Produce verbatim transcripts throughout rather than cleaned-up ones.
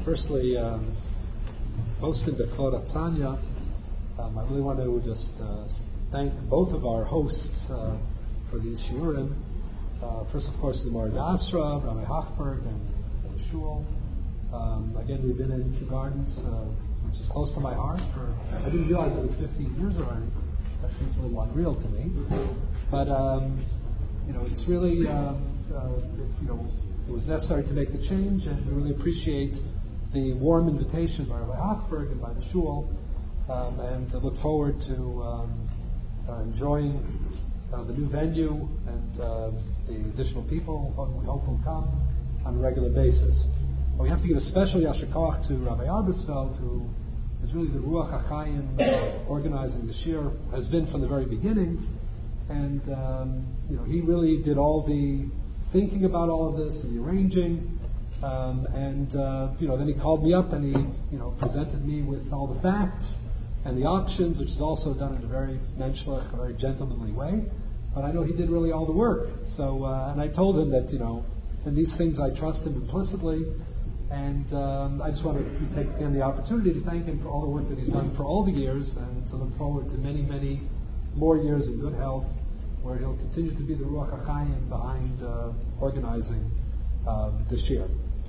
Firstly, um, hosted the Klora Tzanya. Um, I really want to just uh, thank both of our hosts uh, for these shiurim. Uh, first, of course, the Morad Asra, Rabbi Hochberg, and the Shul. Um, again, we've been in Kew Gardens, uh, which is close to my heart. For I didn't realize it was fifteen years already. That seems a little unreal to me. But um, you know, it's really um, uh, it, you know it was necessary to make the change, and we really appreciate the warm invitation by Rabbi Hochberg and by the Shul, um, and uh, look forward to um, uh, enjoying uh, the new venue and uh, the additional people who we hope will come on a regular basis. But we have to give a special yasher koach to Rabbi Arbesfeld, who is really the Ruach HaChaim uh, organizing this year, has been from the very beginning, and um, you know he really did all the thinking about all of this and the arranging. Um, and uh, you know, then he called me up and he, you know, presented me with all the facts and the options, which is also done in a very menschlich, a very gentlemanly way. But I know he did really all the work. So, uh, and I told him that, you know, in these things I trust him implicitly. And um, I just want to take again the opportunity to thank him for all the work that he's done for all the years, and to look forward to many, many more years in good health, where he'll continue to be the Ruach HaChaim behind uh, organizing um, this year.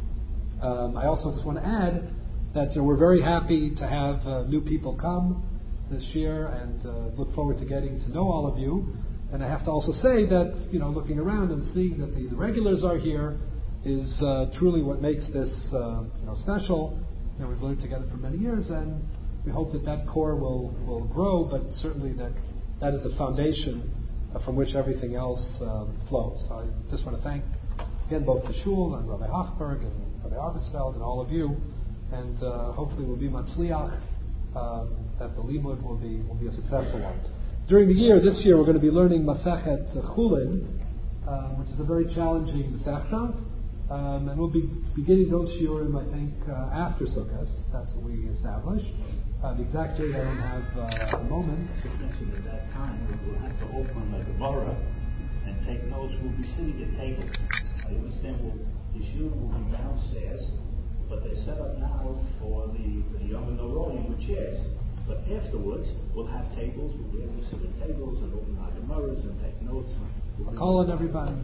Um, I also just want to add that you know, we're very happy to have uh, new people come this year, and uh, look forward to getting to know all of you. And I have to also say that you know, looking around and seeing that the, the regulars are here is uh, truly what makes this uh, you know, special. You know, we've lived together for many years, and we hope that that core will, will grow. But certainly that that is the foundation uh, from which everything else um, flows. So I just want to thank again both the Shul and Rabbi Hochberg and Rabbi Arbesfeld and all of you, and uh, hopefully we'll be matzliach, um, that the limud will be will be a successful one. During the year, this year, we're going to be learning Masechet Chulin, uh, which is a very challenging Masechta, um, and we'll be beginning those shiurim, I think, uh, after Sukkot. That's what we established. Uh, the exact date I don't have uh, at the moment. Just mentioned at that time we will have to open the Gemara and take notes. We'll be sitting at tables. I understand we'll the shiur will be downstairs, but they're set up now for the, for the young and the rolling with chairs. But afterwards, we'll have tables, we'll be able to sit at tables and open our Gemaras and take notes. We'll I'll call on everybody.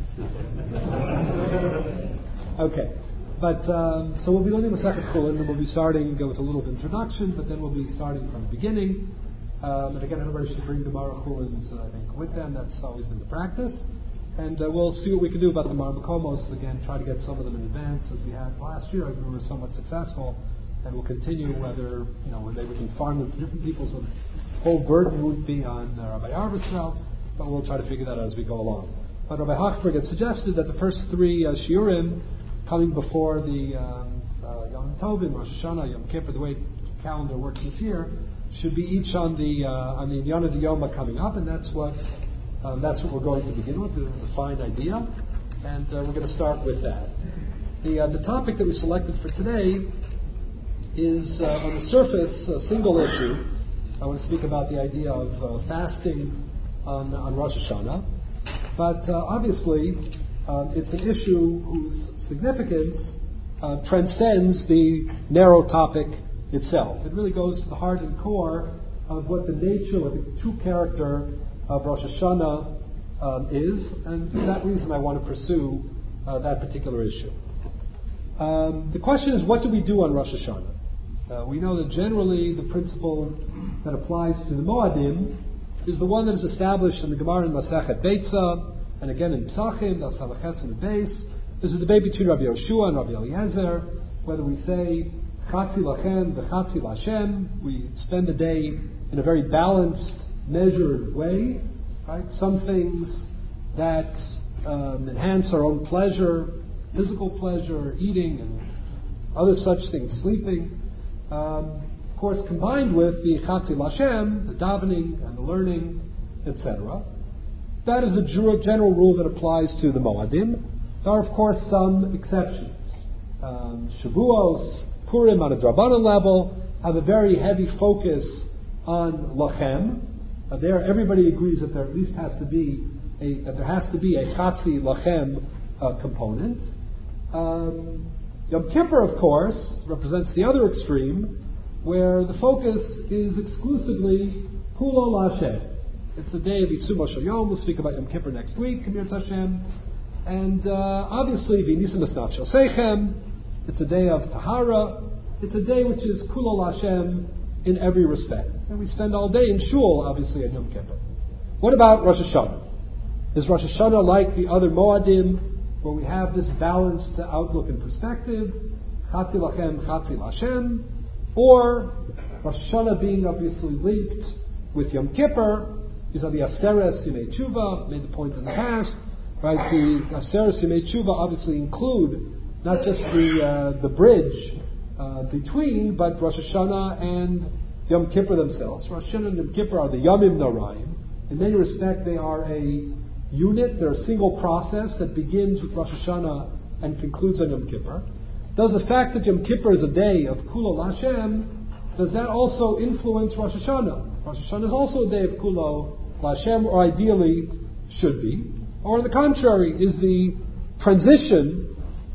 Okay. But, um, so we'll be learning Masechet Chulin, and we'll be starting with a little introduction, but then we'll be starting from the beginning. Um, and again, everybody should bring Gemara Chulins, uh, I think, with them. That's always been the practice. And uh, we'll see what we can do about the Mar Makomos. Again, try to get some of them in advance, as we had last year. I think we were somewhat successful, and we'll continue whether, you know, maybe we can farm them to different people, so the whole burden won't be on uh, Rabbi Arbesfeld, but we'll try to figure that out as we go along. But Rabbi Hochberg had suggested that the first three uh, shiurim, coming before the um, uh, Yom Tovim, Rosh Hashanah, Yom Kippur, the way the calendar works this year, should be each on the uh, on the Inyan of the Yoma coming up, and that's what Um, that's what we're going to begin with. It's a fine idea, and uh, we're going to start with that. The uh, the topic that we selected for today is, uh, on the surface, a single issue. I want to speak about the idea of uh, fasting on, on Rosh Hashanah, but uh, obviously uh, it's an issue whose significance uh, transcends the narrow topic itself. It really goes to the heart and core of what the nature, or the true character of Rosh Hashanah um, is, and for that reason I want to pursue uh, that particular issue. Um, the question is, what do we do on Rosh Hashanah? Uh, we know that generally the principle that applies to the Moadim is the one that is established in the Gemara in Masechet Beitza, and again in Psachim, the Salaches and the Beis. This is the debate between Rabbi Yoshua and Rabbi Eliezer, whether we say Chatzi Lachem, V'Chatzi Lashem. We spend the day in a very balanced, measured way, right? Some things that um, enhance our own pleasure, physical pleasure, eating, and other such things, sleeping. Um, of course, combined with the Chatzi Lashem, the davening and the learning, et cetera. That is the general rule that applies to the Moadim. There are, of course, some exceptions. Um, Shavuos, Purim on a Drabanan level have a very heavy focus on Lachem. Uh, there, everybody agrees that there at least has to be a that there has to be a Chatzi Lachem uh, component. Um, Yom Kippur, of course, represents the other extreme, where the focus is exclusively Kulo L'Hashem. It's the day of Yitzum Shel Yom. We'll speak about Yom Kippur next week, Kamir Hashem. And uh, obviously, V'nisam Esnaf Shel Seichem. It's a day of Tahara. It's a day which is Kulo L'Hashem in every respect. And we spend all day in Shul, obviously, on Yom Kippur. What about Rosh Hashanah? Is Rosh Hashanah like the other Moadim, where we have this balanced outlook and perspective? Chatzi Lachem, Chatzi L'Hashem. Or Rosh Hashanah being obviously linked with Yom Kippur. These are the Aseres Yimei Tshuva, made the point in the past. Right, the Aseres Yimei Tshuva obviously include not just the uh, the bridge uh, between, but Rosh Hashanah and Yom Kippur themselves. Rosh Hashanah and Yom Kippur are the Yomim Noraim. In many respects, they are a unit. They're a single process that begins with Rosh Hashanah and concludes on Yom Kippur. Does the fact that Yom Kippur is a day of Kulo L'Hashem, does that also influence Rosh Hashanah? Rosh Hashanah is also a day of Kulo L'Hashem, or ideally should be. Or on the contrary, is the transition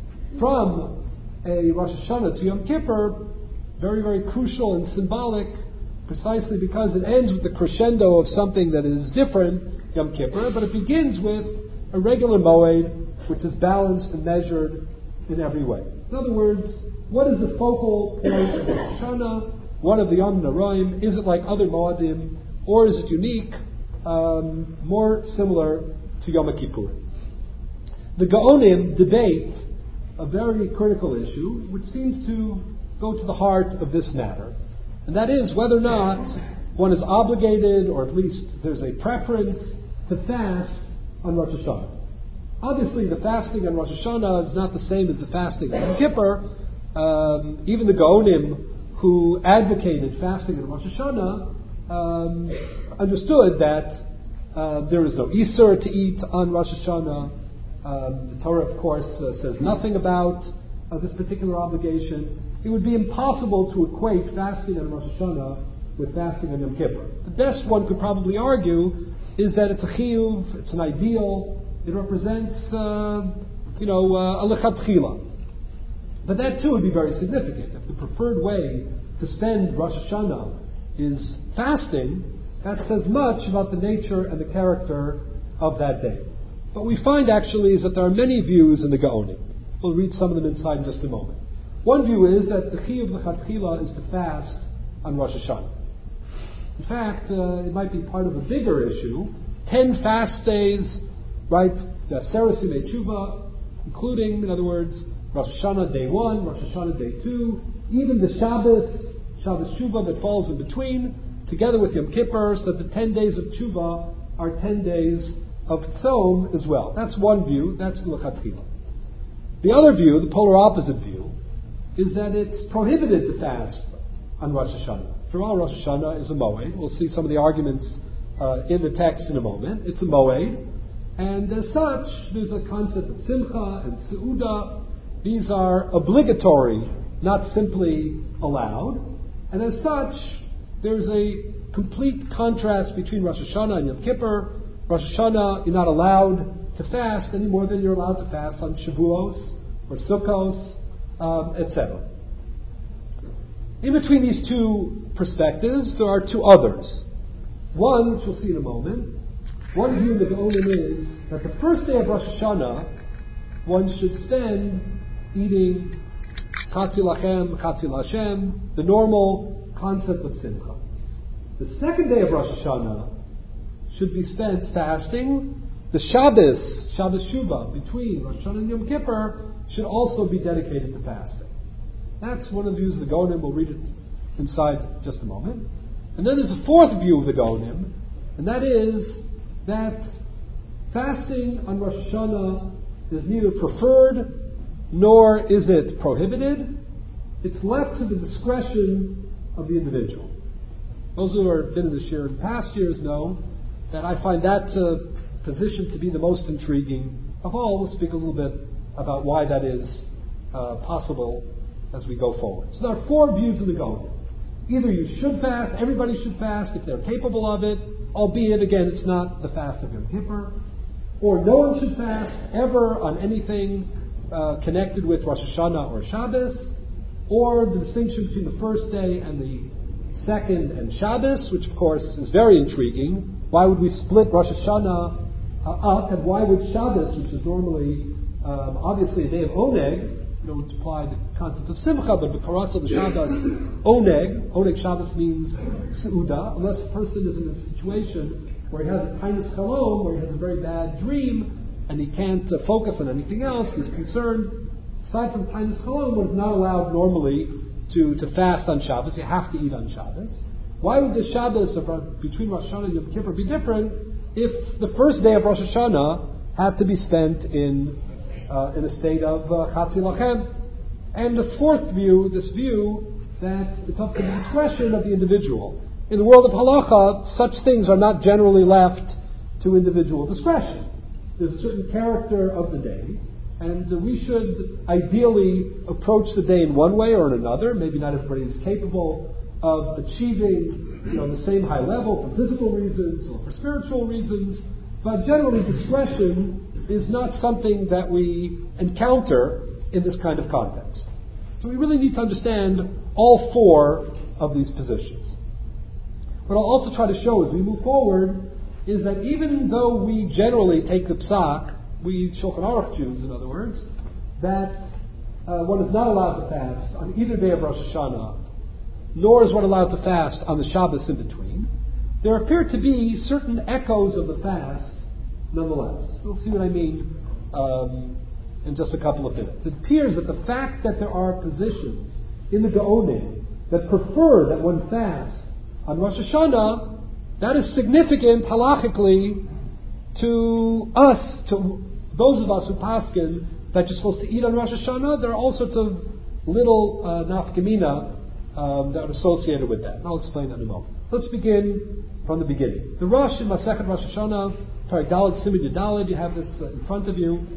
from a Rosh Hashanah to Yom Kippur very, very crucial and symbolic, precisely because it ends with the crescendo of something that is different, Yom Kippur, but it begins with a regular Moed, which is balanced and measured in every way. In other words, what is the focal point of Rosh Hashanah? One of the Yom Noraim? Is it like other Moadim, or is it unique, um, more similar to Yom Kippur? The Gaonim debate a very critical issue, which seems to go to the heart of this matter, and that is whether or not one is obligated, or at least there's a preference, to fast on Rosh Hashanah. Obviously, the fasting on Rosh Hashanah is not the same as the fasting on Yom Kippur. Um, even the Gaonim who advocated fasting on Rosh Hashanah um, understood that uh, there is no Isur to eat on Rosh Hashanah. Um, the Torah, of course, uh, says nothing about uh, this particular obligation. It would be impossible to equate fasting on Rosh Hashanah with fasting on Yom Kippur. The best one could probably argue is that it's a chiyuv, it's an ideal, it represents, uh, you know, uh, a lechatchila. But that too would be very significant. If the preferred way to spend Rosh Hashanah is fasting, that says much about the nature and the character of that day. What we find actually is that there are many views in the Gaonim. We'll read some of them inside in just a moment. One view is that the chiyuv lechatchila is to fast on Rosh Hashanah. In fact, uh, it might be part of a bigger issue. Ten fast days, right? The Aseres Yimei Tshuva, including, in other words, Rosh Hashanah day one, Rosh Hashanah day two, even the Shabbos, Shabbos Tshuva that falls in between, together with Yom Kippur, so that the ten days of Tshuva are ten days of Tzom as well. That's one view. That's L'chatchila. The other view, the polar opposite view, is that it's prohibited to fast on Rosh Hashanah. After all, Rosh Hashanah is a Moed. We'll see some of the arguments uh, in the text in a moment. It's a Moed. And as such, there's a concept of Simcha and Seudah. These are obligatory, not simply allowed. And as such, there's a complete contrast between Rosh Hashanah and Yom Kippur. Rosh Hashanah, you're not allowed to fast any more than you're allowed to fast on Shavuos or Sukkos, um, et cetera. In between these two perspectives, there are two others. One, which we'll see in a moment, one view of the Gaonim is that the first day of Rosh Hashanah, one should spend eating Chatzi Lachem, Chatzi L'Hashem, the normal concept of Simcha. The second day of Rosh Hashanah should be spent fasting. The Shabbos, Shabbos Shuvah, between Rosh Hashanah and Yom Kippur, should also be dedicated to fasting. That's one of the views of the Gaonim. We'll read it inside in just a moment. And then there's a fourth view of the Gaonim, and that is that fasting on Rosh Hashanah is neither preferred nor is it prohibited. It's left to the discretion of the individual. Those who have been in this year in past years know that I find that uh, position to be the most intriguing of all. We'll speak a little bit about why that is uh, possible as we go forward. So there are four views in the Gaonim. Either you should fast, everybody should fast if they're capable of it, albeit, again, it's not the fast of Yom Kippur. Or no one should fast ever on anything, uh, connected with Rosh Hashanah or Shabbos, or the distinction between the first day and the second and Shabbos, which of course is very intriguing. Why would we split Rosh Hashanah uh, up, and why would Shabbos, which is normally um, obviously a day of Oneg, you know, would apply the concept of Simcha, but the Paratza, the Shabbos, Oneg, Oneg Shabbos means Seuda, unless a person is in a situation where he has a Tainus Chalom, where he has a very bad dream, and he can't uh, focus on anything else, he's concerned. Aside from Tainus Chalom, one is not allowed normally to, to fast on Shabbos, you have to eat on Shabbos. Why would the Shabbos of, between Rosh Hashanah and Yom Kippur be different if the first day of Rosh Hashanah had to be spent in uh, in a state of uh, Chatzi Lachem? And the fourth view, this view that it's up to the discretion of the individual. In the world of halacha, such things are not generally left to individual discretion. There's a certain character of the day, and uh, we should ideally approach the day in one way or in another. Maybe not everybody is capable of achieving, you know, the same high level for physical reasons or for spiritual reasons, but generally discretion is not something that we encounter in this kind of context. So we really need to understand all four of these positions. What I'll also try to show as we move forward is that even though we generally take the psak, we Shulchan Aruch Jews, in other words, that uh, one is not allowed to fast on either day of Rosh Hashanah, nor is one allowed to fast on the Shabbos in between, there appear to be certain echoes of the fast nonetheless. We'll see what I mean um, in just a couple of minutes. It appears that the fact that there are positions in the Gaonim that prefer that one fast on Rosh Hashanah, that is significant halachically to us, to those of us who paskin that you're supposed to eat on Rosh Hashanah. There are all sorts of little uh, nafkamina um, that are associated with that. And I'll explain that in a moment. Let's begin from the beginning. The Rosh in Masechet Rosh Hashanah, Perek Daled, Simon Yudaled, you have this uh, in front of you,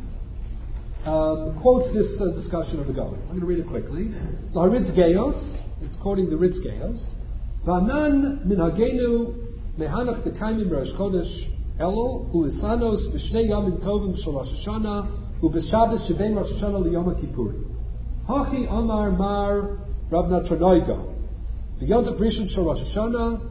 um, quotes this uh, discussion of the Gaon. I'm going to read it quickly. La Ritz Geos, it's quoting the Ritz Geos. V'anan minhagenu mehanach dekaimim Rosh Chodesh Elo ulisanos b'shnei yomim tovim shel Rosh Hashanah u'b'Shabbos shebein Rosh Hashanah liyom Kippurim. Hachi Amar Mar Rav Natronoigo v'yontav rishon shel Rosh Hashanah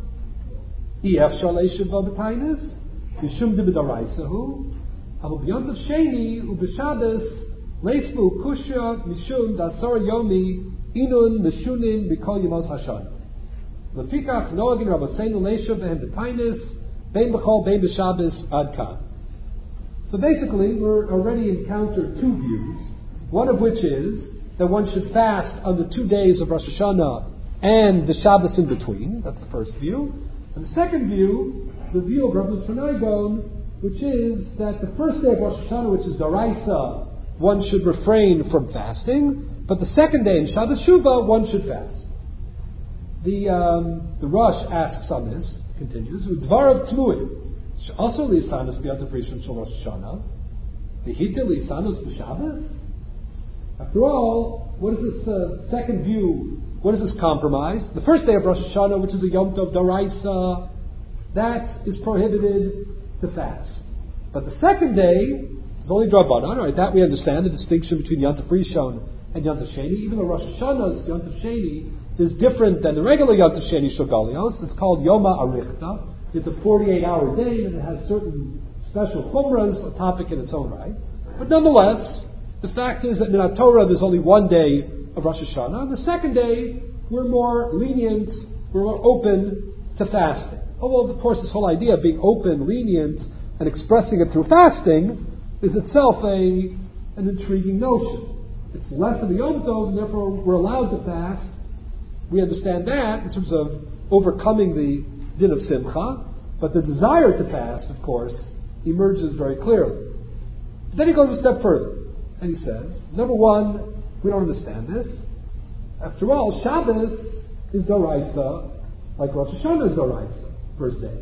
ef shal eishav v'b'tainis mishum dib'daraisahu ahu b'yontav sheni u'b'Shabbos leismu kushya mishum dasar yomi inun mishunin b'kol yemos Hashanah. Lefikach noagin Rabbeinu leishav v'hem b'tainis bein b'chol bein b'Shabbos ad kan. So basically, we're already encountered two views. One of which is that one should fast on the two days of Rosh Hashanah and the Shabbos in between. That's the first view. And the second view, the view of Rabbi Tzarnaigon, which is that the first day of Rosh Hashanah, which is Daraisa, one should refrain from fasting, but the second day in Shabbos Shuvah, one should fast. The um, the Rosh asks on this, continues, Udvarav Tmuim, also lisanos b'yontav rishon shel Rosh Hashanah, v'hita lisanos b'Shabbos. After all, what is this uh, second view? What is this compromise? The first day of Rosh Hashanah, which is a Yom Tov Daraisa, that is prohibited to fast. But the second day is only Drabanan. All right, that we understand, the distinction between Yom Tov Rishon and Yom Tov Sheni. Even though Rosh Hashanah's Yom Tov Sheni is different than the regular Yom Tov Sheni Shogalios, it's called Yoma Arichta. It's a forty-eight hour day, and it has certain special chumras, a topic in its own right. But nonetheless, the fact is that in our Torah there's only one day of Rosh Hashanah. And the second day, we're more lenient, we're more open to fasting. Although, of course, this whole idea of being open, lenient, and expressing it through fasting is itself a an intriguing notion. It's less of a Yom Tov, and therefore we're allowed to fast. We understand that in terms of overcoming the din of Simcha, but the desire to fast, of course, emerges very clearly. Then he goes a step further. And he says, number one, we don't understand this. After all, Shabbos is Doraisa, like Rosh Hashanah is Doraisa, first day.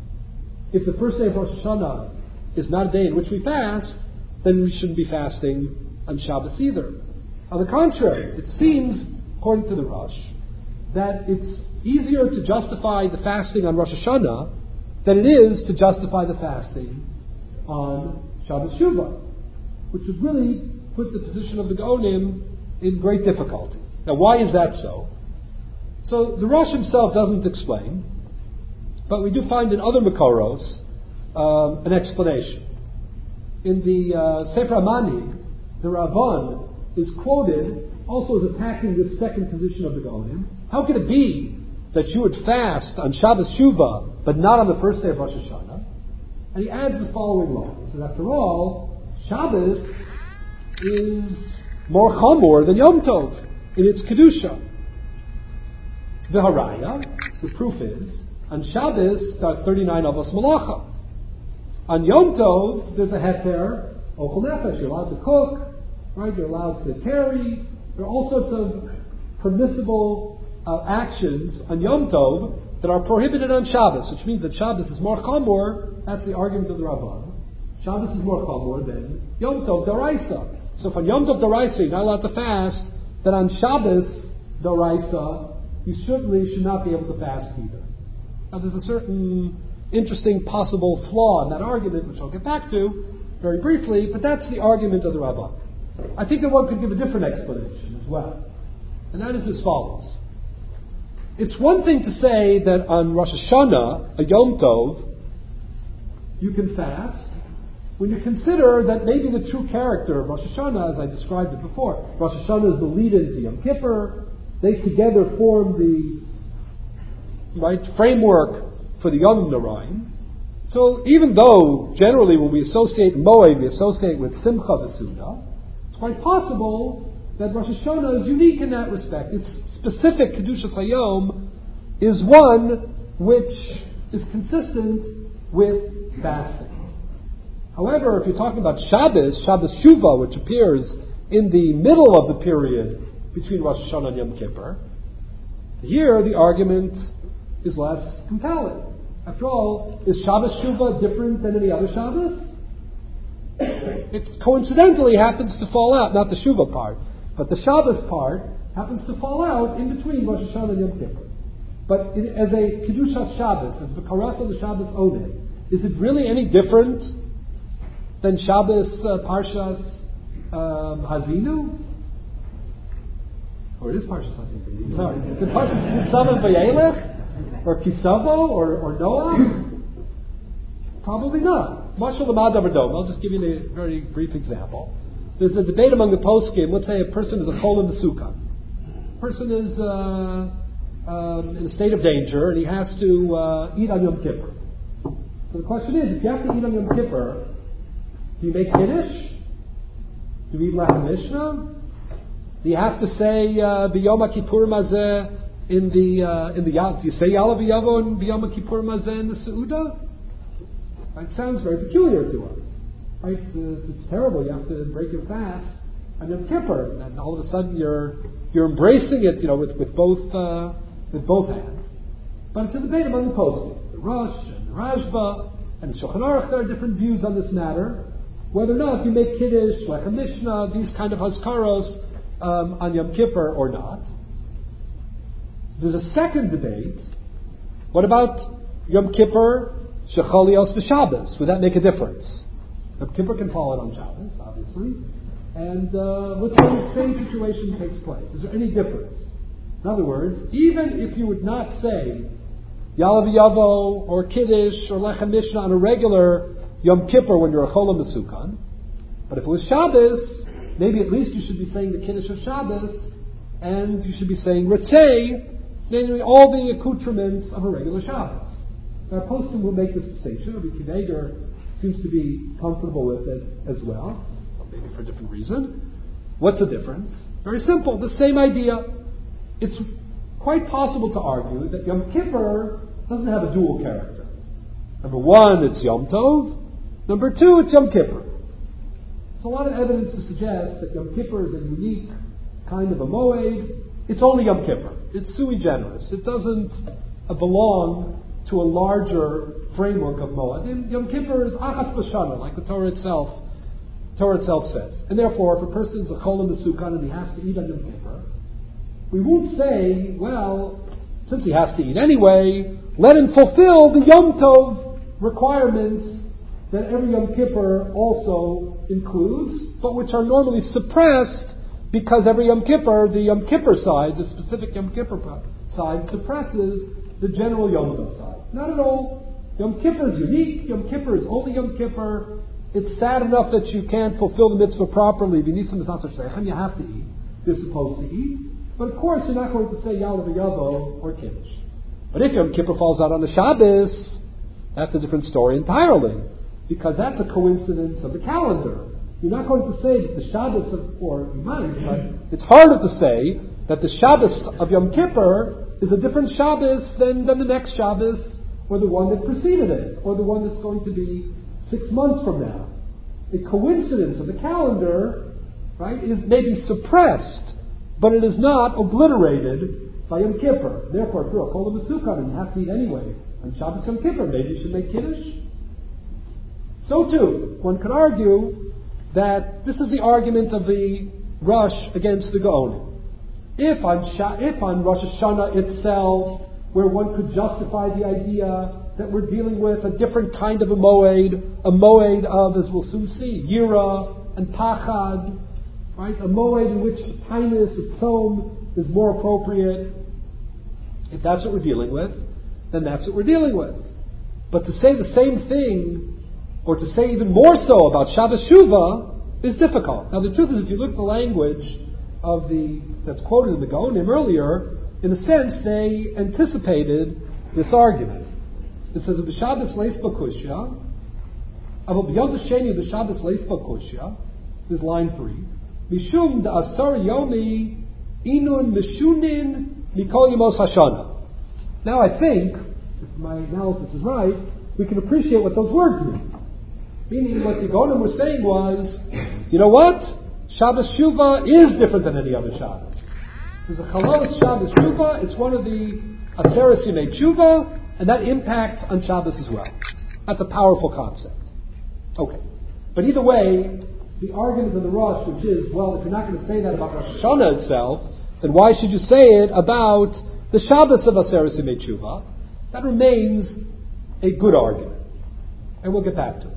If the first day of Rosh Hashanah is not a day in which we fast, then we shouldn't be fasting on Shabbos either. On the contrary, it seems, according to the Rosh, that it's easier to justify the fasting on Rosh Hashanah than it is to justify the fasting on Shabbos Shuvah, which would really put the position of the Gaonim in great difficulty. Now, why is that so? So the Rosh himself doesn't explain, but we do find in other Makoros um, an explanation. In the uh, Sefer HaManhig, the Ravan is quoted also as attacking this second position of the Gaonim. How could it be that you would fast on Shabbos Shuvah, but not on the first day of Rosh Hashanah? And he adds the following law. He says, after all, Shabbos is more chamor than Yom Tov in its Kedusha. The Haraya, the proof is, on Shabbos, there are thirty-nine Avos Malacha. On Yom Tov, there's a heter, Ochel Nefesh, you're allowed to cook, right? You're allowed to carry. There are all sorts of permissible uh, actions on Yom Tov that are prohibited on Shabbos, which means that Shabbos is more chamor. That's the argument of the Ramban. Shabbos is more chamor than Yom Tov Daraisa. So if on Yom Tov Daraisa you're not allowed to fast, then on Shabbos Daraisa you certainly should not be able to fast either. Now there's a certain interesting possible flaw in that argument, which I'll get back to very briefly, but that's the argument of the Ramban. I think that one could give a different explanation as well. And that is as follows. It's one thing to say that on Rosh Hashanah, a Yom Tov, you can fast, when you consider that maybe the true character of Rosh Hashanah, as I described it before, Rosh Hashanah is the lead-in to Yom Kippur, they together form the right framework for the Yom Noraim. So even though generally when we associate Moed, we associate with Simcha V'Suda, it's quite possible that Rosh Hashanah is unique in that respect. Its specific Kedushas Hayom is one which is consistent with fasting. However, if you're talking about Shabbos, Shabbos Shuvah, which appears in the middle of the period between Rosh Hashanah and Yom Kippur, here the argument is less compelling. After all, is Shabbos Shuvah different than any other Shabbos? It coincidentally happens to fall out, not the Shuvah part, but the Shabbos part happens to fall out in between Rosh Hashanah and Yom Kippur. But it, as a Kedushas Shabbos, as the Karas of the Shabbos Oneh, is it really any different than Shabbos uh, Parshas um, Hazinu? Or it is Parshas Hazinu. Sorry. Is it Parshas Kisava Vayelech? Or Kisavo? Or, or Noah? Probably not. Mashal Lamad Avadom. I'll just give you a very brief example. There's a debate among the poskim. Let's say a person is a chol in the sukkah. A person is uh, um, in a state of danger and he has to uh, eat on Yom Kippur. So the question is, if you have to eat on Yom Kippur, do you make Kiddush? Do you eat Lechem Mishnah? Do you have to say B'Yom Kippur Mazeh in the uh, in the do you say Yalav Yavo and B'Yom Kippur Mazeh in the Seudah? It sounds very peculiar to us. Right? It's terrible. You have to break your fast on Yom Kippur, and all of a sudden you're you're embracing it, you know, with with both uh, with both hands. But it's a debate among the poskim, the Rosh and the Rashba and the Shulchan Aruch. There are different views on this matter, whether or not you make Kiddush, Lechem Mishnah, these kind of Hazkaros um, on Yom Kippur or not. There's a second debate. What about Yom Kippur? Shecholios v'Shabbos. Would that make a difference? Yom Kippur can fall out on Shabbos, obviously. And uh, let's say the same situation takes place. Is there any difference? In other words, even if you would not say Yalav Yavo or Kiddush or Lechem Mishnah on a regular Yom Kippur when you're a Chol Mesukan, but if it was Shabbos, maybe at least you should be saying the Kiddush of Shabbos, and you should be saying Ritzei, namely all the accoutrements of a regular Shabbos. Now, poskim will make this distinction. Rabbi Kineger seems to be comfortable with it as well, or maybe for a different reason. What's the difference? Very simple, the same idea. It's quite possible to argue that Yom Kippur doesn't have a dual character. Number one, it's Yom Tov. Number two, it's Yom Kippur. There's a lot of evidence to suggest that Yom Kippur is a unique kind of a moed. It's only Yom Kippur. It's sui generis. It doesn't uh, belong to a larger framework of Moed. Yom Kippur is Achas B'Shana, like the Torah itself, Torah itself says. And therefore, if a person is a Chol Mesukan and he has to eat on Yom Kippur, we won't say, well, since he has to eat anyway, let him fulfill the Yom Tov requirements that every Yom Kippur also includes, but which are normally suppressed because every Yom Kippur, the Yom Kippur side, the specific Yom Kippur side, suppresses the general Yom Tov side. Not at all. Yom Kippur is unique. Yom Kippur is only Yom Kippur. It's sad enough that you can't fulfill the mitzvah properly. V'nisam is not such a you have to eat. You're supposed to eat. But of course, you're not going to say Yalav Yavo or Kiddush. But if Yom Kippur falls out on the Shabbos, that's a different story entirely. Because that's a coincidence of the calendar. You're not going to say that the Shabbos of, or you might, but it's harder to say that the Shabbos of Yom Kippur is a different Shabbos than, than the next Shabbos, or the one that preceded it, or the one that's going to be six months from now. The coincidence of the calendar, right, is maybe suppressed, but it is not obliterated by Yom Kippur. Therefore, if you're a Kol HaMetzukah and you have to eat anyway on Shabbos Yom Kippur, maybe you should make Kiddush. So too, one could argue that this is the argument of the Rosh against the Gaonim. If on, Sha- if on Rosh Hashanah itself, where one could justify the idea that we're dealing with a different kind of a moed, a moed of, as we'll soon see, Yira and Pachad, right? A moed in which kindness, a tzom, is more appropriate. If that's what we're dealing with, then that's what we're dealing with. But to say the same thing, or to say even more so about Shabbos Shuvah, is difficult. Now the truth is, if you look at the language of the that's quoted in the Gaonim earlier, in a sense they anticipated this argument. It says, "B'Shabbos leis b'kushya, avol b'yom sheni b'Shabbos leis b'kushya." This is line three. Mishum da'asar yomi inun mishunin mikol yemos hashana. Now I think, if my analysis is right, we can appreciate what those words mean. Meaning, what the Gaonim were saying was, you know what? Shabbos Shuvah is different than any other Shabbos. There's a Chalos Shabbos Shuvah. It's one of the Aseres Yemei Tshuva, and that impacts on Shabbos as well. That's a powerful concept. Okay. But either way, the argument of the Rosh, which is, well, if you're not going to say that about Rosh Hashanah itself, then why should you say it about the Shabbos of Aseres Yemei Tshuva? That remains a good argument. And we'll get back to it.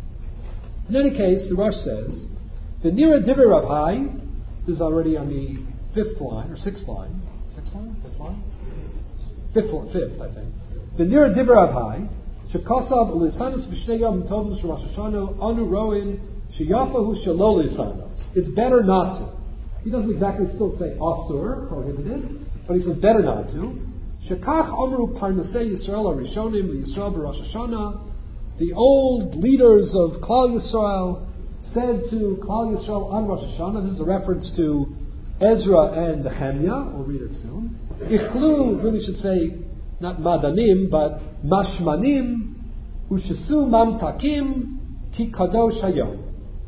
In any case, the Rosh says, the Nira Divrei Rav Hai, this is already on the fifth line, or sixth line. Sixth line? Fifth line? Fifth line, fifth, I think. The Nira Divrei Rav Hai, Shekasav Ulisanos B'Shnei Yom Tovim Sh'Rosh Hashanah Anu Roin Sheyafahu Shelo Lisanos. It's better not to. He doesn't exactly still say Asur, prohibited, but he says better not to. Shekach Amru Parnasei Yisrael Arishonim L'Yisrael B'Rosh Hashanah. The old leaders of Klal Yisrael said to Klal Yisrael on Rosh Hashanah, this is a reference to Ezra and Nehemiah, we'll read it soon. Ichlu, really should say, not Madanim, but Mashmanim, Ushesu Mamtakim, Ki Kadosh Hayom.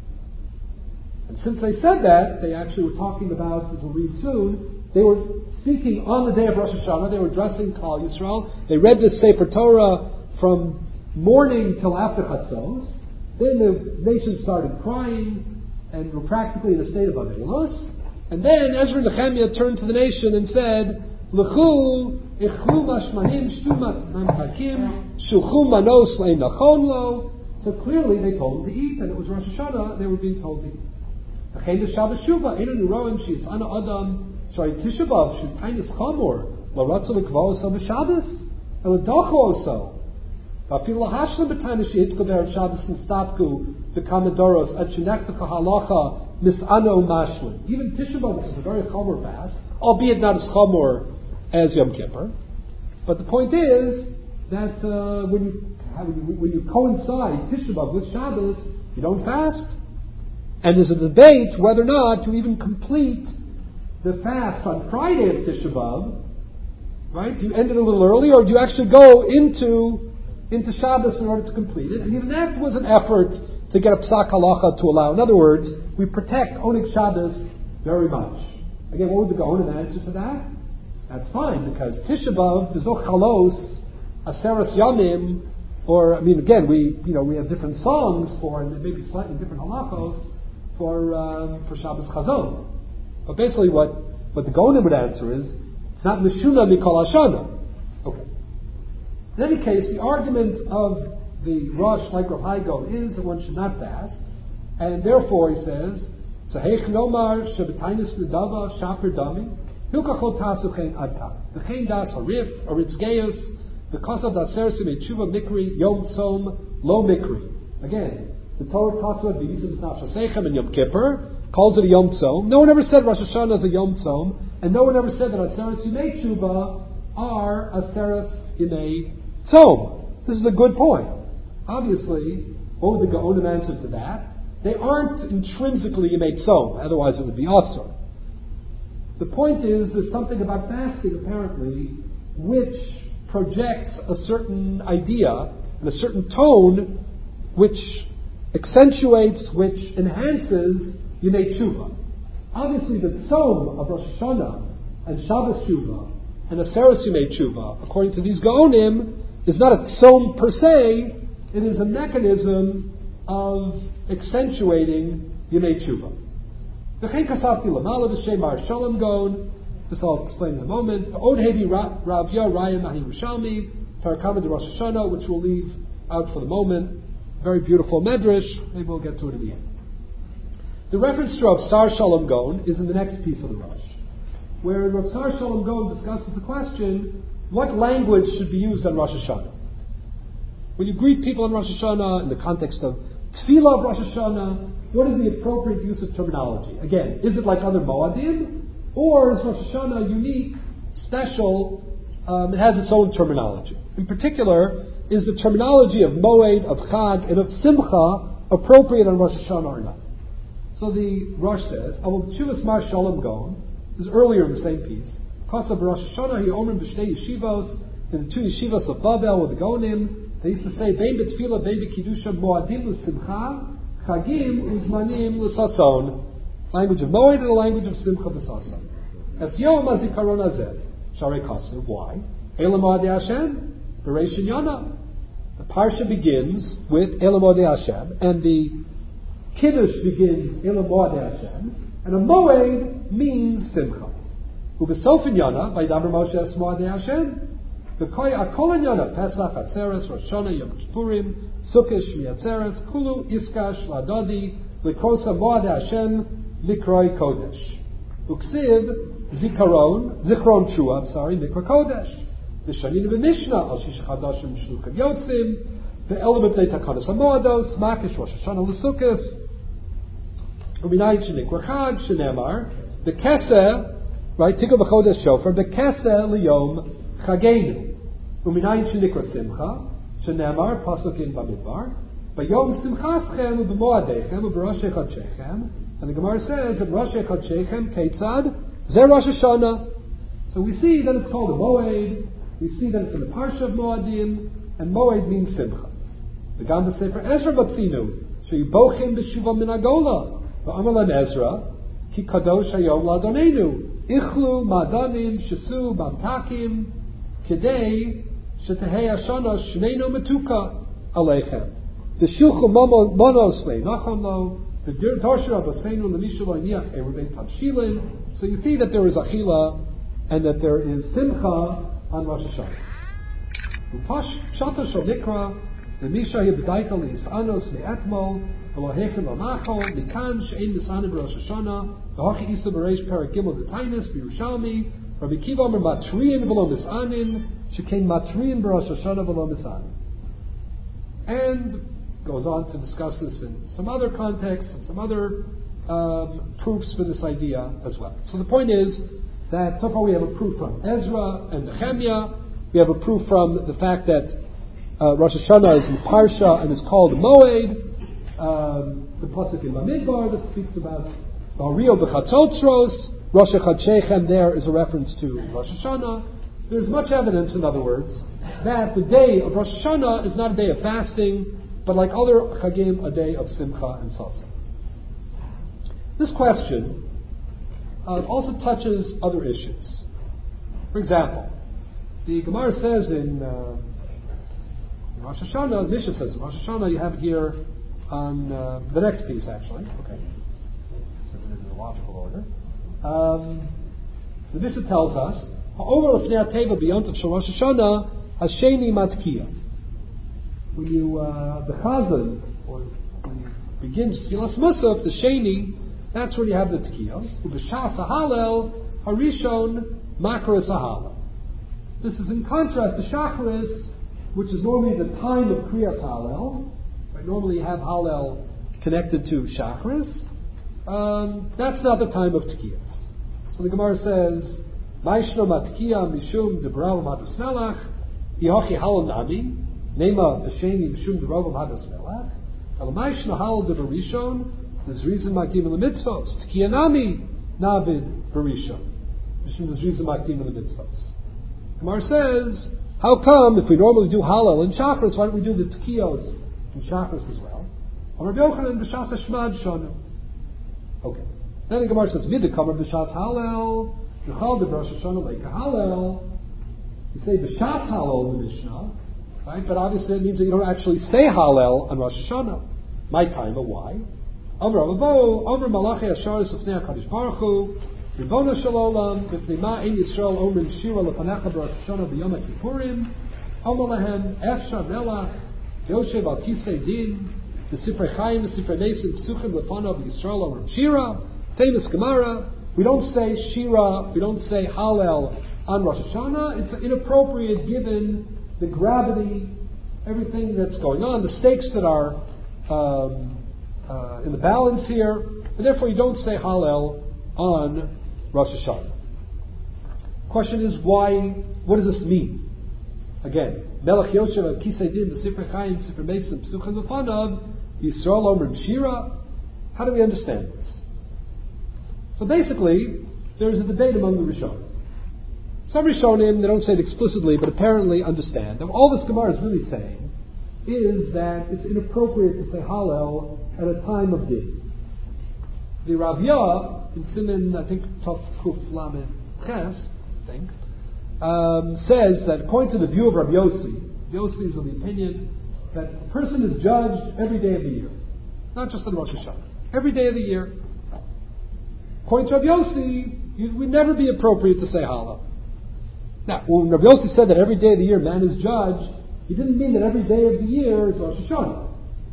And since they said that, they actually were talking about, as we'll read soon, they were speaking on the day of Rosh Hashanah, they were addressing Klal Yisrael. They read this Sefer Torah from morning till after Chatzos. Then the nation started crying and were practically in a state of avelos. And then Ezra and Nehemiah turned to the nation and said, L'chu, ichlu mashmanim, shtu mamtakim, shulchu manos le'im nachon lo. So clearly they told them to eat, and it was Rosh Hashanah, they were being told to eat. V'chein l'Shabbos Shuvah, einu niroim she's ana adam, shari Tisha B'Av, shu tainis chamor, lo ratzu l'kvo oso b'Shabbos, el docho oso. Even Tisha B'Av, which is a very chomer fast, albeit not as chomer as Yom Kippur. But the point is that uh, when you have, when you coincide Tisha B'Av with Shabbos, you don't fast. And there's a debate whether or not to even complete the fast on Friday of Tisha B'Av. Right? Do you end it a little early, or do you actually go into into Shabbos in order to complete it? And even that was an effort to get a psak halacha to allow. In other words, we protect Oneg Shabbos very much. Again, what would the Gaon answer to that? That's fine, because Tisha B'Av, B'zoch Chalos, Aseres Yamim, or, I mean, again, we, you know, we have different songs for, and maybe slightly different halachos for, um, for Shabbos Chazon. But basically what, what the Gaon would answer is, it's not Mishuna Mikol Hashana. Okay. In any case, the argument of the Rosh, like Rav Hai Gaon, is that one should not fast. And therefore, he says, Tzahech Lomar Shabbatainis Nedava Shaper Dami Hilkachot Tasuchen Adta V'chein Das Harif Aritz Geus V'kasav Daser Simei Tshuva Mikri Yom Tzom Lo Mikri. Again, the Torah talks about V'yizim Snaf Shasechem and Yom Kippur, calls it a Yom Tzom. No one ever said Rosh Hashanah is a Yom Tzom, and no one ever said that Aseres Yimei Tshuva are Aseres Yimei Tzom. This is a good point. Obviously, what would the Gaonim answer to that? They aren't intrinsically Yimei Tzom, otherwise it would be Asur. The point is, there's something about fasting, apparently, which projects a certain idea and a certain tone which accentuates, which enhances Yimei Tshuva. Obviously, the Tzom of Rosh Hashanah and Shabbos Tshuva and Aseres Yimei Tshuva, according to these Gaonim, is not a Tzom per se, it is a mechanism of accentuating Yimei Tshuva. V'chein kasavti lamala b'shem Mar Shalom Gaon. This I'll explain in a moment. V'od hevi Rav Yah Raya Mahi Yerushalmi Parakama de Rosh Hashanah, which we'll leave out for the moment. Very beautiful medrash. Maybe we'll get to it in the end. The reference to Rav Sar Shalom Gaon is in the next piece of the Rosh, where Rav Sar Shalom Gaon discusses the question: what language should be used on Rosh Hashanah? When you greet people on Rosh Hashanah in the context of Tefillah of Rosh Hashanah, what is the appropriate use of terminology? Again, is it like other Moadim, or is Rosh Hashanah unique, special, um, it has its own terminology? In particular, is the terminology of Moed, of Chag, and of Simcha appropriate on Rosh Hashanah or not? So the Rosh says, Avol Tshuvas Mar Shalom Gaon, this is earlier in the same piece, Kosav Rosh Hashanah, he omrim b'shtei yeshivos, in the two yeshivos of Babel with the Gaonim, they used to say, Vein b'tfilah, vein b'kiddusha, moadim l'simcha, chagim uzmanim l'sason. Language of moed and a language of simcha v'sason. Es yom hazikaron hazeh, sharei kasev. Why? Elam moadei Hashem, b'reish Yana. The parsha begins with Elam moadei Hashem, and the kiddush begins Elam moadei Hashem, and a moed means simcha. U'b'sof Yana, vaydaber Moshe es moadei Hashem. The Koy Akol Yana, Pesach, Atzeres, Rosh Hashanah, Yom Kippurim, Sukkot, Shmi Atzeres, Kulu, Iskash, Ladodi, Likrosa, Moadei Hashem, Likroi Kodesh. Uksiv, Zikaron, Zichron Shua, I'm sorry, Mikra Kodesh. The Shanin of the Mishnah, Al Shish Chadashim, Shlukav Yotzim, the element of Takanas Hamodos, Makish, Rosh Hashanah, L'Sukkos, Uminayit Shenikra Chag, Shenemar, the Keseh, right, Tikva B'Chodesh Shofar, the Keseh Liyom Chagenu. Uminayin shenikra simcha, shenemar pasuk in Bamidbar, bayom simchaschem u'b'moadechem u'b'rosh chodshechem, and the Gemara says that rosh chodshechem keitzad zeh Rosh Hashanah. So we see that it's called a moed. We see that it's in the parsha of Moadim, and moed means simcha. The Gam Sefer Ezra batzinu sheyibochim b'shuva min hagola v'amar lem Ezra ki kadosh hayom ladonenu ichlu madanim shesu bamtakim kedei shetehei hashana shneinu metuka aleichem. The shulchu monos le'nachon lo, the dorsher of aseinu lemishu lo'niach erubei tavshilin. So you see that there is achila and that there is simcha on Rosh Hashanah. Upash shata shel nikra lemisha yibdaika le'isanos me'etmol v'lohechem l'machol mikan she'ein misanim Rosh Hashanah v'hochi isa b'reish perak gimel d'tainis b'Yerushalmi. Rabbi Kiva Omer matriin v'lo misanin, shekain matriin b'Rosh Hashanah v'lo misanin. And goes on to discuss this in some other contexts and some other um, proofs for this idea as well. So the point is that so far we have a proof from Ezra and Nehemiah. We have a proof from the fact that uh, Rosh Hashanah is in Parsha and is called Moed. Um, the pasuk in Bamidbar that speaks about Ba'rio b'Chatzotzros. Rosh Chodshechem there is a reference to Rosh Hashanah. There's much evidence, in other words, that the day of Rosh Hashanah is not a day of fasting, but like other Chagim, a day of Simcha and Sasa. This question uh, also touches other issues. For example, the Gemara says in, uh, in Rosh Hashanah, the Mishnah says in Rosh Hashanah, you have it here on uh, the next piece actually. Okay, so in the logical order. Um, the Mishnah tells us, "Ha'over l'fnei ha'teva b'yontav shel Rosh Hashanah hasheni matkiya." When you uh, the chazan or the begins Tfilas Musaf, the Sheni, that's when you have the Tekiyos. Ubeshas Halel, Harishon, Makras Halel. This is in contrast to Shacharis, which is normally the time of Kriyas Halel. Right? Normally you have Halel connected to Shacharis. Um, that's not the time of Tekiyos. So the Gemara says, Maishno Matkiya Mishum Debrav Madas Melach, Yochi Halel Nami, Nema B'Sheni Mishum Debrav Madas Melach, El Maishno Halel De Barishon, there's reason Makdim in the mitzvos. Tekiya Nami Navid Barishon. There's reason Makdim in the mitzvos. Gemara says, how come if we normally do Halel and Chakras, why don't we do the Tekiyos and Chakras as well? Rabbi Yochanan B'Shas Hashmad Shonu. Okay. Then the Gemara says, Midikamer B'Shas Halel, Nechal De Rosh Hashanah Leika Halel. You say B'Shas Halel in the Mishnah, right? But obviously it means that you don't actually say Halel on Rosh Hashanah. My time, but why? Amr Avavo, Amr Malachi Asharis Lefnei HaKadosh Baruch Hu, Ribono Shel Olam, B'fnei Ma Ein Yisrael Omrim Shira Lefanecha B'Rosh Hashanah B'Yom HaKippurim, Amr Lehem, Efshar Melach, Yoshev Al Kisei Din, the Sifrei Chaim, the Sifrei Mesim, Psuchim Lefanav Yisrael Omrim Shira, famous Gemara. We don't say Shira, we don't say Halel on Rosh Hashanah. It's inappropriate given the gravity, everything that's going on, the stakes that are um, uh, in the balance here, and therefore you don't say Hallel on Rosh Hashanah. Question is, why? What does this mean? Again, Melech Yoshev al Kisei Din, the Sifrei Chaim, Sifrei Mesim, Psuchim Lefanav, Yisrael Omrim Shira. How do we understand this? So basically, there is a debate among the Rishonim. Some Rishonim, they don't say it explicitly, but apparently understand that all this Gemara is really saying is that it's inappropriate to say Hallel at a time of Din. The Ravya, in Siman, I think, Tov Kuf Lamed Ches, I think, um, says that according to the view of Rabbi Yossi, Yossi is of the opinion that a person is judged every day of the year, not just on Rosh Hashanah, every day of the year. According to Rabbi Yossi, it would never be appropriate to say Hallel. Now, when Rabbi Yossi said that every day of the year man is judged, he didn't mean that every day of the year is Rosh Hashanah.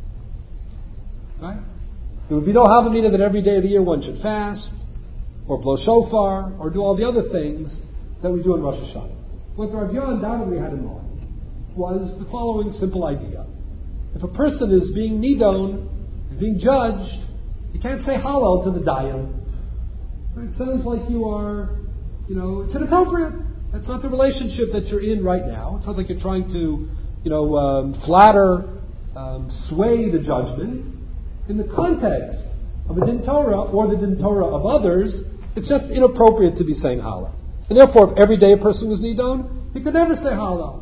Right? There would be no Havamina that every day of the year one should fast, or blow shofar, or do all the other things that we do in Rosh Hashanah. What the Ravya undoubtedly had in mind was the following simple idea. If a person is being nidon, is being judged, you can't say Hallel to the Dayan. It sounds like you are, you know, it's inappropriate. That's not the relationship that you're in right now. It sounds like you're trying to, you know, um, flatter, um, sway the judgment. In the context of a Din Torah or the Din Torah of others, it's just inappropriate to be saying Hallel. And therefore, if every day a person was nidon, he could never say Hallel.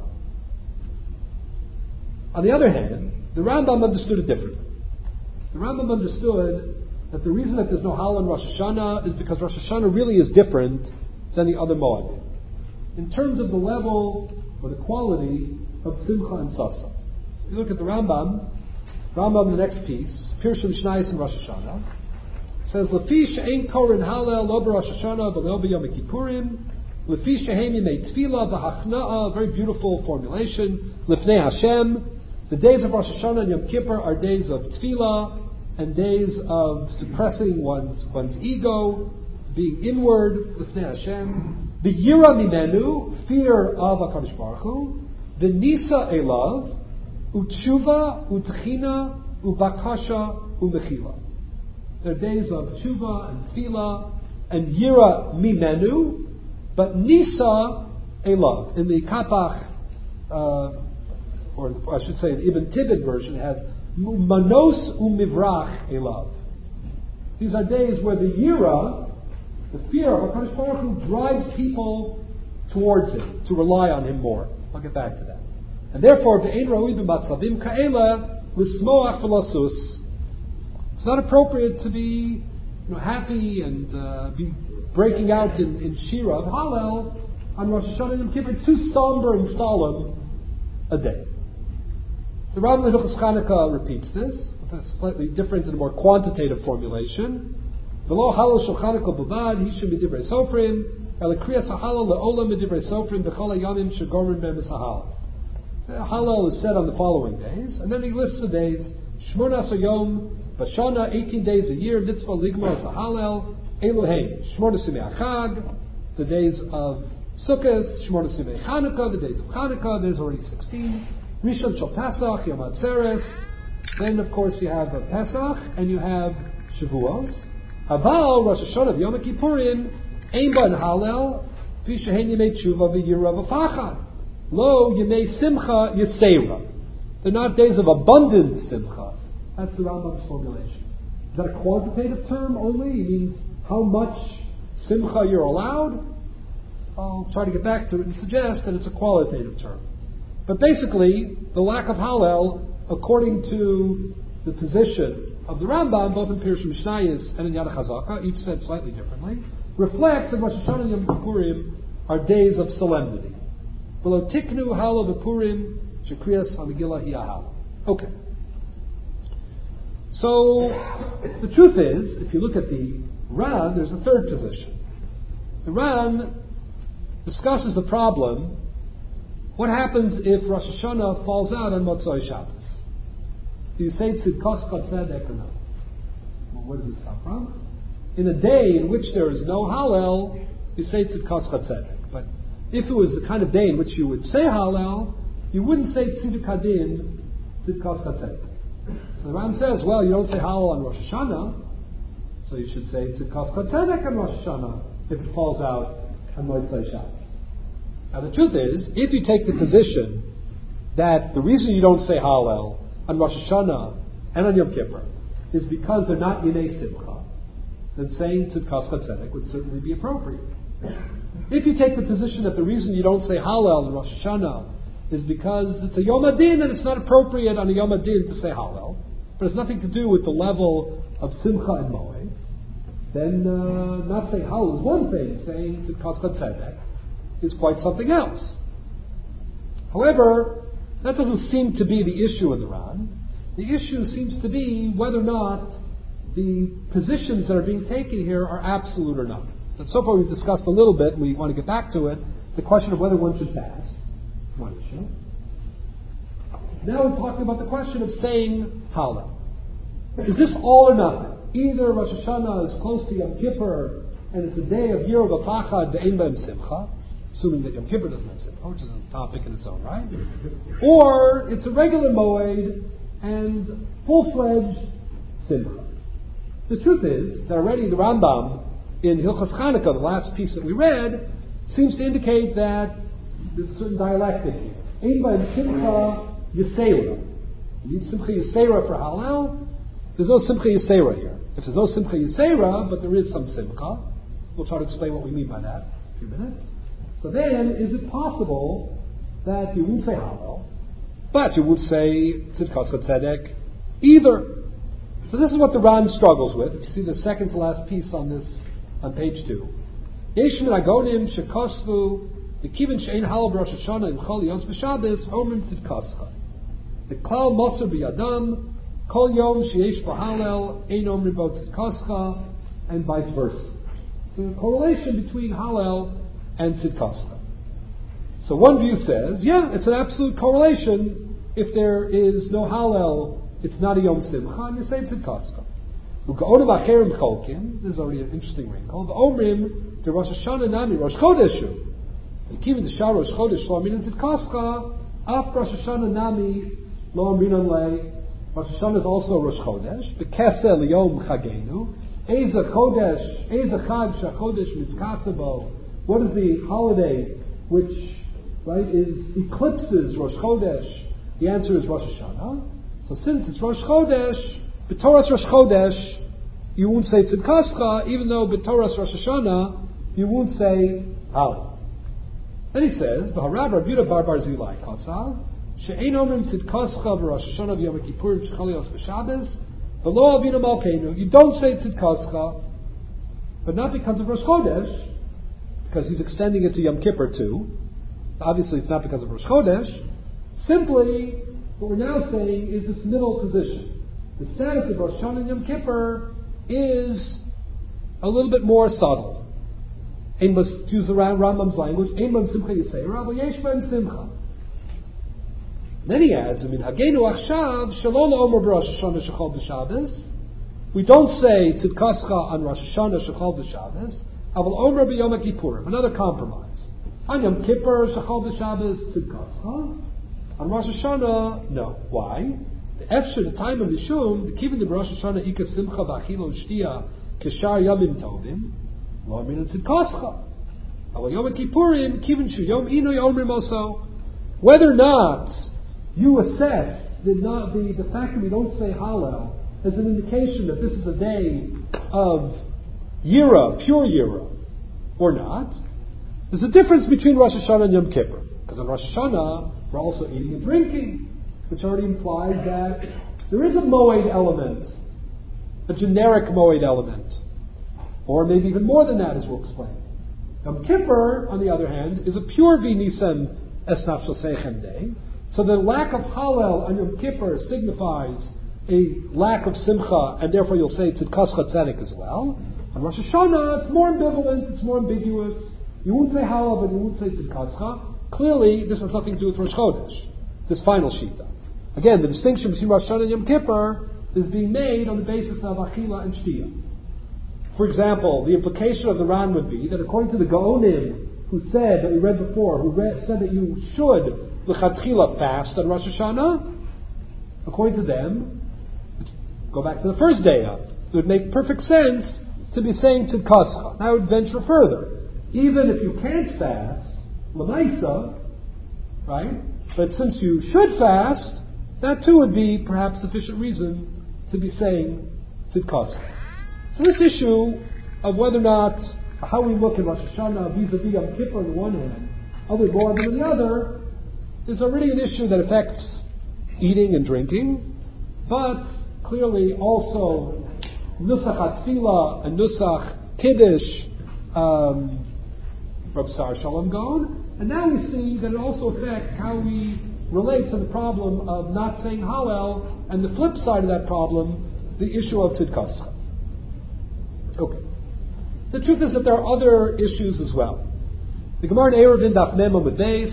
On the other hand, the Rambam understood it differently. The Rambam understood that the reason that there's no Hallel in Rosh Hashanah is because Rosh Hashanah really is different than the other Moedim in terms of the level or the quality of Simcha and Sasa. If you look at the Rambam, Rambam, the next piece, Pirshim Shnayis in Rosh Hashanah, says, Lefi she'ein korin Hallel lo b'Rosh Hashanah v'lo b'Yom Kippurim, Lefi she'hem yimei tefillah v'hachna'a, very beautiful formulation, Lifnei Hashem, the days of Rosh Hashanah and Yom Kippur are days of tefillah and days of suppressing one's one's ego, being inward, Lifnei Hashem, the Yira Mimenu, fear of HaKadosh Baruch Hu, the Nisa Elav, Utshuva, Utchina, Ubakasha, Umechila. They're days of Tshuva and Tefillah and Yira Mimenu, but Nisa Elav. In the Kapach, uh, or I should say in Ibn Tibid version, it has Manos Umivrach Elav. These are days where the Yira, the fear of HaKadosh Baruch Hu, drives people towards Him, to rely on Him more. I'll get back to that. And therefore, Ve'ein ra'ui b'matzavim ka'ela l'smoach v'lasus. It's not appropriate to be, you know, happy and uh, be breaking out in, in Shira of Hallel on Rosh Hashanah and Yom Kippur. It's too somber and solemn a day. The Rambam in Hilchos Chanukah repeats this with a slightly different and more quantitative formulation. V'lo halal shel Chanukah b'vad hishim b'divrei sofrim el kriyas halal le'olam b'divrei sofrim b'chol hayamim shegomrim b'em ha'halal. Hallel is said on the following days, and then he lists the days Shmonas Hayom Bashana, eighteen days a year, mitzvah ligmar sahalel, Elohim, Shmona Simei Chag, the days of Sukkot, Shmona Simei Chanukah, the days of Chanukah, there's already sixteen. Rishon Shel Pesach, Yom HaTzeres. Then, of course, you have Pesach, and you have Shavuos. Aval, Rosh Hashanah, Yom Kippurim, Ein Ba Hallel, Fi Shehen Yemei Tshuva V'Yira V'Facha. Lo Yemei Simcha Yisera. They're not days of abundant Simcha. That's the Rambam's formulation. Is that a quantitative term only? It means how much Simcha you're allowed? I'll try to get back to it and suggest that it's a qualitative term. But basically, the lack of Hallel, according to the position of the Rambam, both in Pirush Mishnayos and in Yad HaChazaka, each said slightly differently, reflects that Rosh Hashanah and Yom Kippurim are days of solemnity. V'lo tiknu halo v'purim shekriyas ha-megillah hi ha'halo. Okay. So, the truth is, if you look at the Ran, there's a third position. The Ran discusses the problem, what happens if Rosh Hashanah falls out on Motzei Shabbos? Do you say Tzidkos Chatzedek or not? Well, where does this come from? In a day in which there is no Hallel, you say Tzidkos Chatzedek. But if it was the kind of day in which you would say Hallel, you wouldn't say Tziduk Hadin Tzidkos Chatzedek. So the Ran says, well, you don't say Hallel on Rosh Hashanah, so you should say Tzidkos Chatzedek on Rosh Hashanah if it falls out on Motzei Shabbos. Now the truth is, if you take the position that the reason you don't say Hallel on Rosh Hashanah and on Yom Kippur is because they're not Yinei Simcha, then saying Tzidkos Chatzedek would certainly be appropriate. If you take the position that the reason you don't say Hallel on Rosh Hashanah is because it's a Yom Adin and it's not appropriate on a Yom Adin to say Hallel, but it's nothing to do with the level of Simcha and Moed, then uh, not saying Hallel is one thing, saying Tzidkos Chatzedek is quite something else. However, that doesn't seem to be the issue in the Ran. The issue seems to be whether or not the positions that are being taken here are absolute or not. And so far we've discussed a little bit, and we want to get back to it, the question of whether one should fast. One issue. Now we're talking about the question of saying Hallel. Is this all or nothing? Either Rosh Hashanah is close to Yom Kippur, and it's a day of Yira V'Fachad Ve'ein B'hem Simcha, assuming that Yom Kippur doesn't have Simcha, which is a topic in its own right. Or it's a regular Moed and full-fledged Simcha. The truth is that already the Rambam in Hilchos Chanukah, the last piece that we read, seems to indicate that there's a certain dialectic here. Ein B'hem Simcha Yisera. You need Simcha Yisera for Hallel. There's no Simcha Yisera here. If there's no Simcha Yisera, but there is some Simcha, we'll try to explain what we mean by that in a few minutes. So then, is it possible that you won't say Hallel, but you would say Tzidkos Chatzedek either? So this is what the Ran struggles with. If you see the second to last piece on this, on page two. Yesh min agonim shekosvu v'kiven she'ein Hallel b'Rosh Hashanah im chol yos b'Shabbos omrim Tzidkoscha. The klal moser b'yadam kol yom sheyesh b'Hallel ein omrim bo Tzidkoscha, and vice versa. The correlation between Hallel and Tzidkoscha. So one view says, yeah, it's an absolute correlation. If there is no Hallel, it's not a Yom Simcha, and you say Tzidkoscha. This is already an interesting wrinkle. The Omrim, the Rosh Hashanah Nami, Rosh Chodeshu. Even the Shah Rosh Chodesh, Lo Amrin Tzidkoscha, Af Rosh Hashanah Nami, Lo Amrin Le. Rosh Hashanah is also Rosh Chodesh. Bekesel Yom Chagenu. Eza Chodesh, Eza Chag Shachodesh Mitzkasabo. What is the holiday which, right, is eclipses Rosh Chodesh? The answer is Rosh Hashanah. So since it's Rosh Chodesh, B'Torah's Rosh Chodesh, you won't say Tzidkoscha, even though B'Torah's Rosh Hashanah, you won't say Hallel. Then he says, V'harav Rabbi Yehuda bar Barzilai Kosar, She'ein omrim Tzidkoscha v'Rosh Hashanah v'Yom Kippurim Shechalios b'Shabbos, v'lo avinu malkeinu. You don't say Tzidkoscha, but not because of Rosh Chodesh, because he's extending it to Yom Kippur too. Obviously it's not because of Rosh Chodesh. Simply, what we're now saying is this middle position. The status of Rosh Hashanah and Yom Kippur is a little bit more subtle. Ein bas, to use the Rambam's language, Ein bas simcha yisera, but yesh b'hem simcha. Then he adds, I mean, Hagenu achshav, shalom la'omer b'Rosh Hashanah shechol b'Shabbos, We don't say Tzidkascha on Rosh Hashanah Shechal B'Shabbos, Aval Omer B'Yom Kippurim. Another compromise. On Yom Kippur Shechal B'Shabbos Tzidkascha. On Rosh Hashanah, no. Why? The Efshir, the time of Mishum, the Kivin of Rosh Hashanah Ika Simcha V'Achilo Shtia Keshar Yamim Tovim, Lo Amin Tzidkascha. Aval Yom Kippurim Kivin Shu Yom Inoy Omrim Oso. Whether or not you assess the, not, the, the fact that we don't say Hallel as an indication that this is a day of Yira, pure Yira, or not, there's a difference between Rosh Hashanah and Yom Kippur. Because on Rosh Hashanah, we're also eating and drinking, which already implies that there is a Moed element, a generic Moed element, or maybe even more than that, as we'll explain. Yom Kippur, on the other hand, is a pure V'Nisan Es Nafsho Seichem day, so the lack of Hallel on Yom Kippur signifies a lack of Simcha, and therefore you'll say Tzidkascha Tzedek as well. On Rosh Hashanah, it's more ambivalent, it's more ambiguous. You won't say Hallel, but you won't say Tzidkascha. Clearly, this has nothing to do with Rosh Chodesh, this final Shita. Again, the distinction between Rosh Hashanah and Yom Kippur is being made on the basis of Achila and Shtia. For example, the implication of the Ran would be that according to the Gaonim, who said, that we read before, who read, said that you should l'chatchila fast on Rosh Hashanah, according to them, go back to the first day of, it would make perfect sense to be saying Tzidkascha. Now I would venture further. Even if you can't fast, l'maisa, right? But since you should fast, that too would be perhaps sufficient reason to be saying Tzidkascha. So this issue of whether or not, how we look at Rosh Hashanah vis-a-vis Yom Kippur on the one hand, other more than the other, is already an issue that affects eating and drinking, but clearly also Nusach HaTfilah and Nusach Kiddush, um, Rab Sar Shalom Gaon, and now we see that it also affects how we relate to the problem of not saying Hallel, and the flip side of that problem, the issue of Tzidkascha. Okay. The truth is that there are other issues as well. The Gemara in Eruvin Daf Mem Amud Beis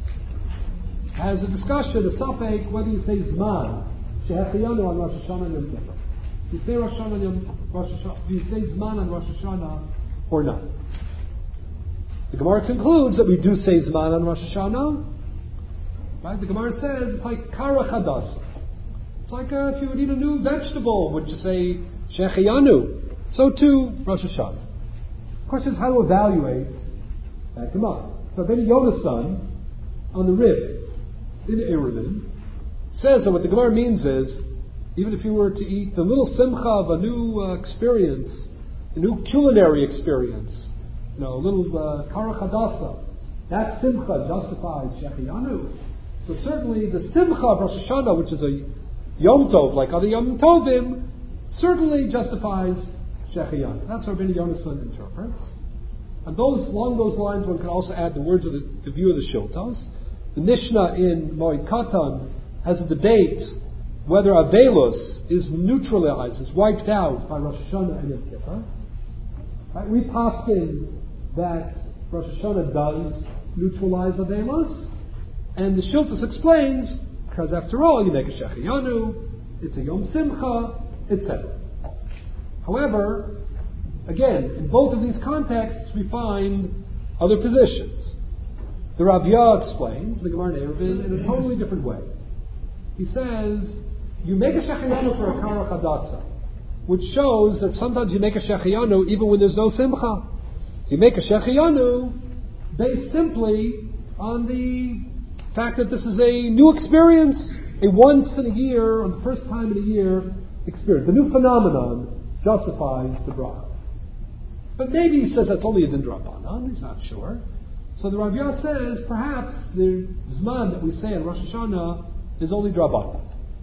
has a discussion, a safek, whether you say Zman, Shehechiyanu on Rosh Hashanah and Yom Kippur. Do you say Rosh Hashanah, Yom, Rosh Hashanah, do you say Zman on Rosh Hashanah or not? The Gemara concludes that we do say Zman on Rosh Hashanah. Right? The Gemara says it's like Kara Chadasa. It's like uh, if you would eat a new vegetable, would you say Shehechiyanu? So too, Rosh Hashanah. The question is how to evaluate that Gemara. So Ben Yona's son, on the rib, in Eruvin, says that what the Gemara means is, even if you were to eat the little simcha of a new uh, experience, a new culinary experience, you know, a little uh, kara chadasa, that simcha justifies Shehechiyanu. So certainly the simcha of Rosh Hashanah, which is a Yom Tov, like other Yom Tovim, certainly justifies Shehechiyanu. That's how Ben Yona's son interprets. And those, along those lines, one can also add the words of the, the view of the Shiltos. The Mishnah in Moed Katan has a debate whether Avelus is neutralized, is wiped out by Rosh Hashanah and Yom Kippur. Right? We paskin that Rosh Hashanah does neutralize Avelus, and the Shiltos explains, because after all, you make a Shehechiyanu, it's a Yom Simcha, et cetera. However, again, in both of these contexts, we find other positions. The Ravya explains the Gemara in Eruvin in a totally different way. He says, you make a Shehechiyanu for a Kara Chadasa, which shows that sometimes you make a Shehechiyanu even when there's no Simcha. You make a Shehechiyanu based simply on the fact that this is a new experience, a once in a year, or the first time in a year experience. The new phenomenon justifies the bracha. But maybe he says that's only a din drabanan, he's not sure. So the Ravya says perhaps the Zman that we say in Rosh Hashanah is only drabanan.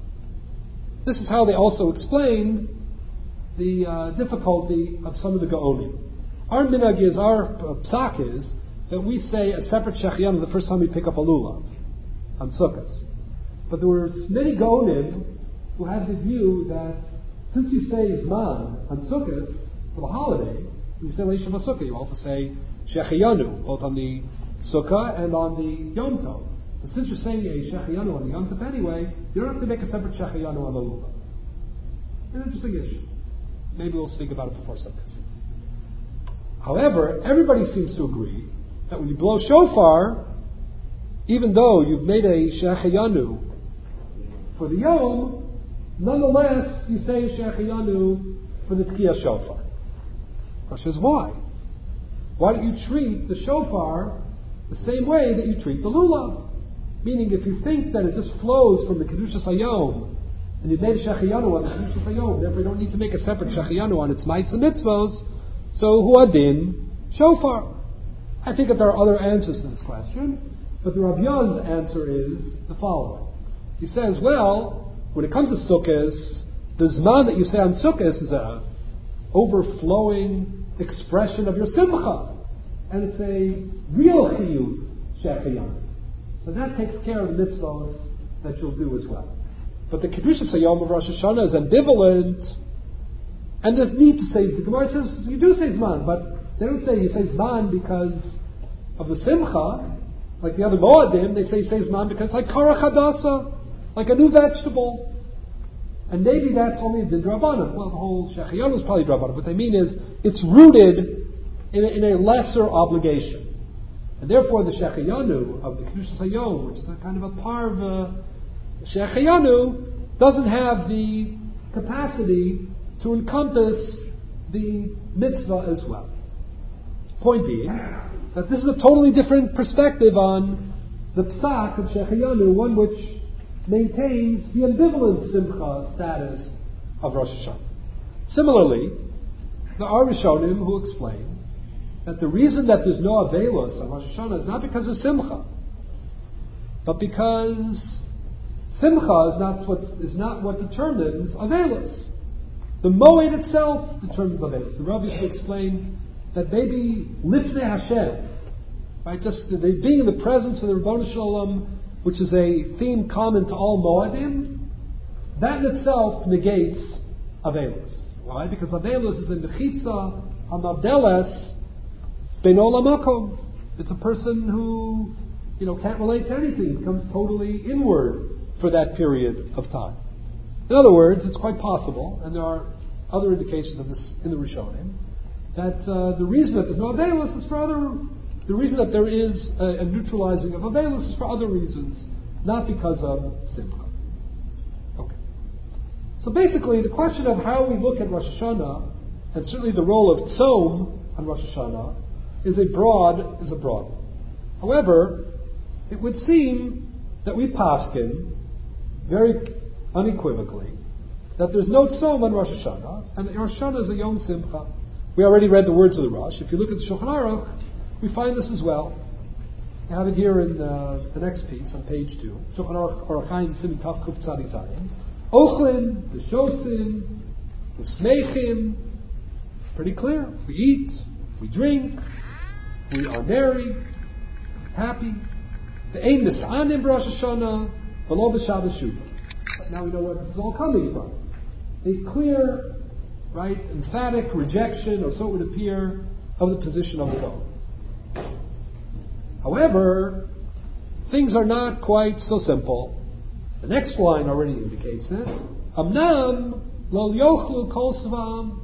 This is how they also explain the uh, difficulty of some of the Gaonim. Our minhag is, our uh, psak is, that we say a separate Shehechiyanu the first time we pick up a lulav on Sukkot. But there were many Gaonim who had the view that since you say Zman on Sukkot for the holiday, you say Leishav HaSukkah, you also say Shehechiyanu, both on the Sukkah and on the Yom Tov. So since you're saying a Shehechiyanu on the Yom Tov anyway, you don't have to make a separate Shehechiyanu on the Lulav. An interesting issue. maybe we'll speak about it before Sukkot. However, everybody seems to agree that when you blow shofar, even though you've made a Shechayanu for the Yom, nonetheless you say Shechayanu for the Tkiyah shofar. The question is why? Why don't you treat the shofar the same way that you treat the lulav? Meaning, if you think that it just flows from the Kedushas Hayom, and you made a Shechayanu on the Kedushas Hayom, therefore you don't need to make a separate Shechayanu on its Ma'aser Mitzvos, so Huadin Shofar. I think that there are other answers to this question, but the Rav Yaz's answer is the following. He says, well, when it comes to Sukkot, the Zman that you say on Sukkot is a overflowing expression of your Simcha, and it's a real Chiyuv Shechayanu. So that takes care of the mitzvahs that you'll do as well. But the Kedushas Hayom of Rosh Hashanah is ambivalent, and there's need to say, the Gemara says, you do say Zman, but they don't say you say Zman because of the Simcha, like the other Moadim. They say you say Zman because it's like Karach Hadasa, like a new vegetable. And maybe that's only the Drabanan. Well, the whole Shechayanu is probably Drabanan. What they mean is, it's rooted in a, in a lesser obligation. And therefore the Shechayanu of the Kedushas Hayom, which is a kind of a parva, Shechayanu doesn't have the capacity to encompass the mitzvah as well. Point being, that this is a totally different perspective on the psak of Shechayanu, one which maintains the ambivalent simcha status of Rosh Hashanah. Similarly, there are Rishonim who explain that the reason that there's no Avelos on Rosh Hashanah is not because of Simcha, but because Simcha is not what, is not what determines Avelos. The Moed itself determines Avelos. The Rav used to explain that maybe Lifnei Hashem, right, just they being in the presence of the Rebbeinu Shalom, which is a theme common to all Moedim, that in itself negates Avelos. Why? Because Avelos is a Mechitza Hamavdeles Beino Lamakom. It's a person who, you know, can't relate to anything, becomes totally inward for that period of time. In other words, it's quite possible, and there are other indications of this in the Rishonim, that uh, the reason that there's no Avelos is for other, the reason that there is a, a neutralizing of Avelos is for other reasons, not because of Simcha. Okay. So basically, the question of how we look at Rosh Hashanah, and certainly the role of Tzom on Rosh Hashanah, is a broad is a broad one. However, it would seem that we paskin very unequivocally that there's no tzom on Rosh Hashanah, and that Rosh Hashanah is a Yom Simcha. We already read the words of the Rosh. If you look at the Shulchan Aruch, we find this as well. I have it here in uh, the next piece on page two. Shulchan Aruch Orach Chaim Simin Tav Kuf Tzadi Zayin. Ochlin, the Shosim, the Smeichim. Pretty clear. We eat, we drink, we are merry, happy. The Ein Nis'anim Rosh Hashanah, V'lo B'Shabbos Shuvah. Now we know where this is all coming from. A clear, right, emphatic rejection, or so it would appear, of the position of the Goel. However, things are not quite so simple. The next line already indicates it. Amnam lo yochlu kol svam.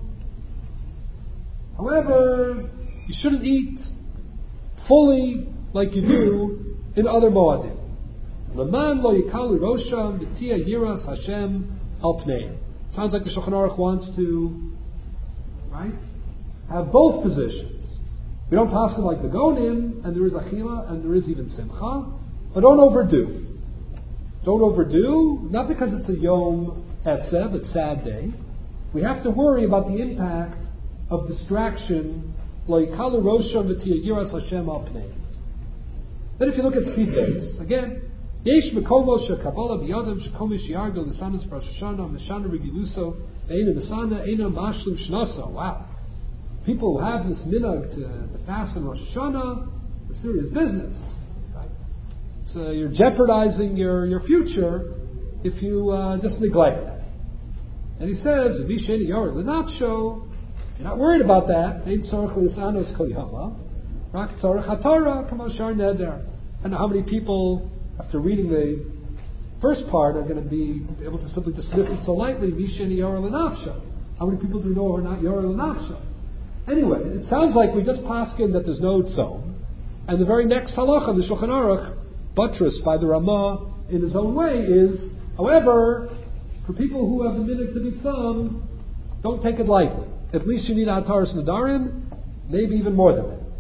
However, you shouldn't eat fully like you do in other Moadim. Leman lo yikalu rosham v'tia yiras Hashem al pnei. Sounds like the Shulchan Aruch wants to, right, have both positions. We don't pass it like the Gonim, and there is Achila, and there is even Simcha, but don't overdo. Don't overdo, not because it's a Yom Etzev, it's a sad day. We have to worry about the impact of distraction, lo yikalu rosham v'tia yiras Hashem al pnei. Then if you look at seed base, again, Yesh mekomo shekabala biyadav shekomi sheyargo l'sanas Rosh Hashanah meshana regiluso ve'ena mesana ena mashlim shnasa. Wow. People who have this minhag to, to fast on Rosh Hashanah, it's serious business. Right? So you're jeopardizing your, your future if you uh, just neglect that. And he says, V'sheni yor l'natsho, if you're not worried about that, ein tzorach l'sanos kol yama, rak tzorach haTorah k'mal shar neder. I don't know how many people, after reading the first part, are going to be able to simply dismiss it so lightly, V'sheni yor l'nafsho. How many people do we know who are not Yoreh L'Nafsho? Anyway, it sounds like we just paskin that there's no tzom, and the very next halacha, the Shulchan Aruch, buttressed by the Ramah in his own way, is, however, for people who have the minute to be tzom, don't take it lightly. At least you need Ataris Nadarim, maybe even more than that.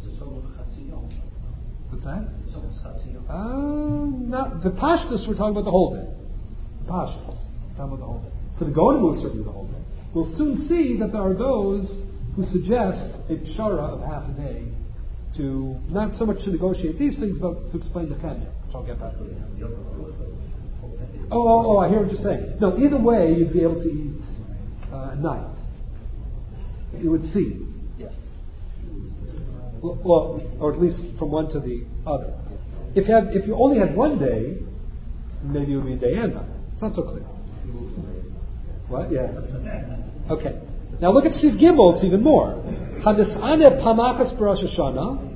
What's that? Uh, not the Pashtus. We're talking about the whole day. The Pashtus. We're talking about the whole day. For the Gonim, it's certainly the whole day. We'll soon see that there are those who suggest a pshara of half a day to not so much to negotiate these things, but to explain the Kenya, which I'll get back to. Oh, oh, oh, I hear what you're saying. No, either way, you'd be able to eat uh, at night. You would see. Yes. Well, well, or at least from one to the other. If you, have, if you only had one day, maybe it would be a day and night. It's not so clear. What? Yeah. Okay. Now look at Siv Gimel, it's even more. Hanisane pamachas b'Rosh Hashanah,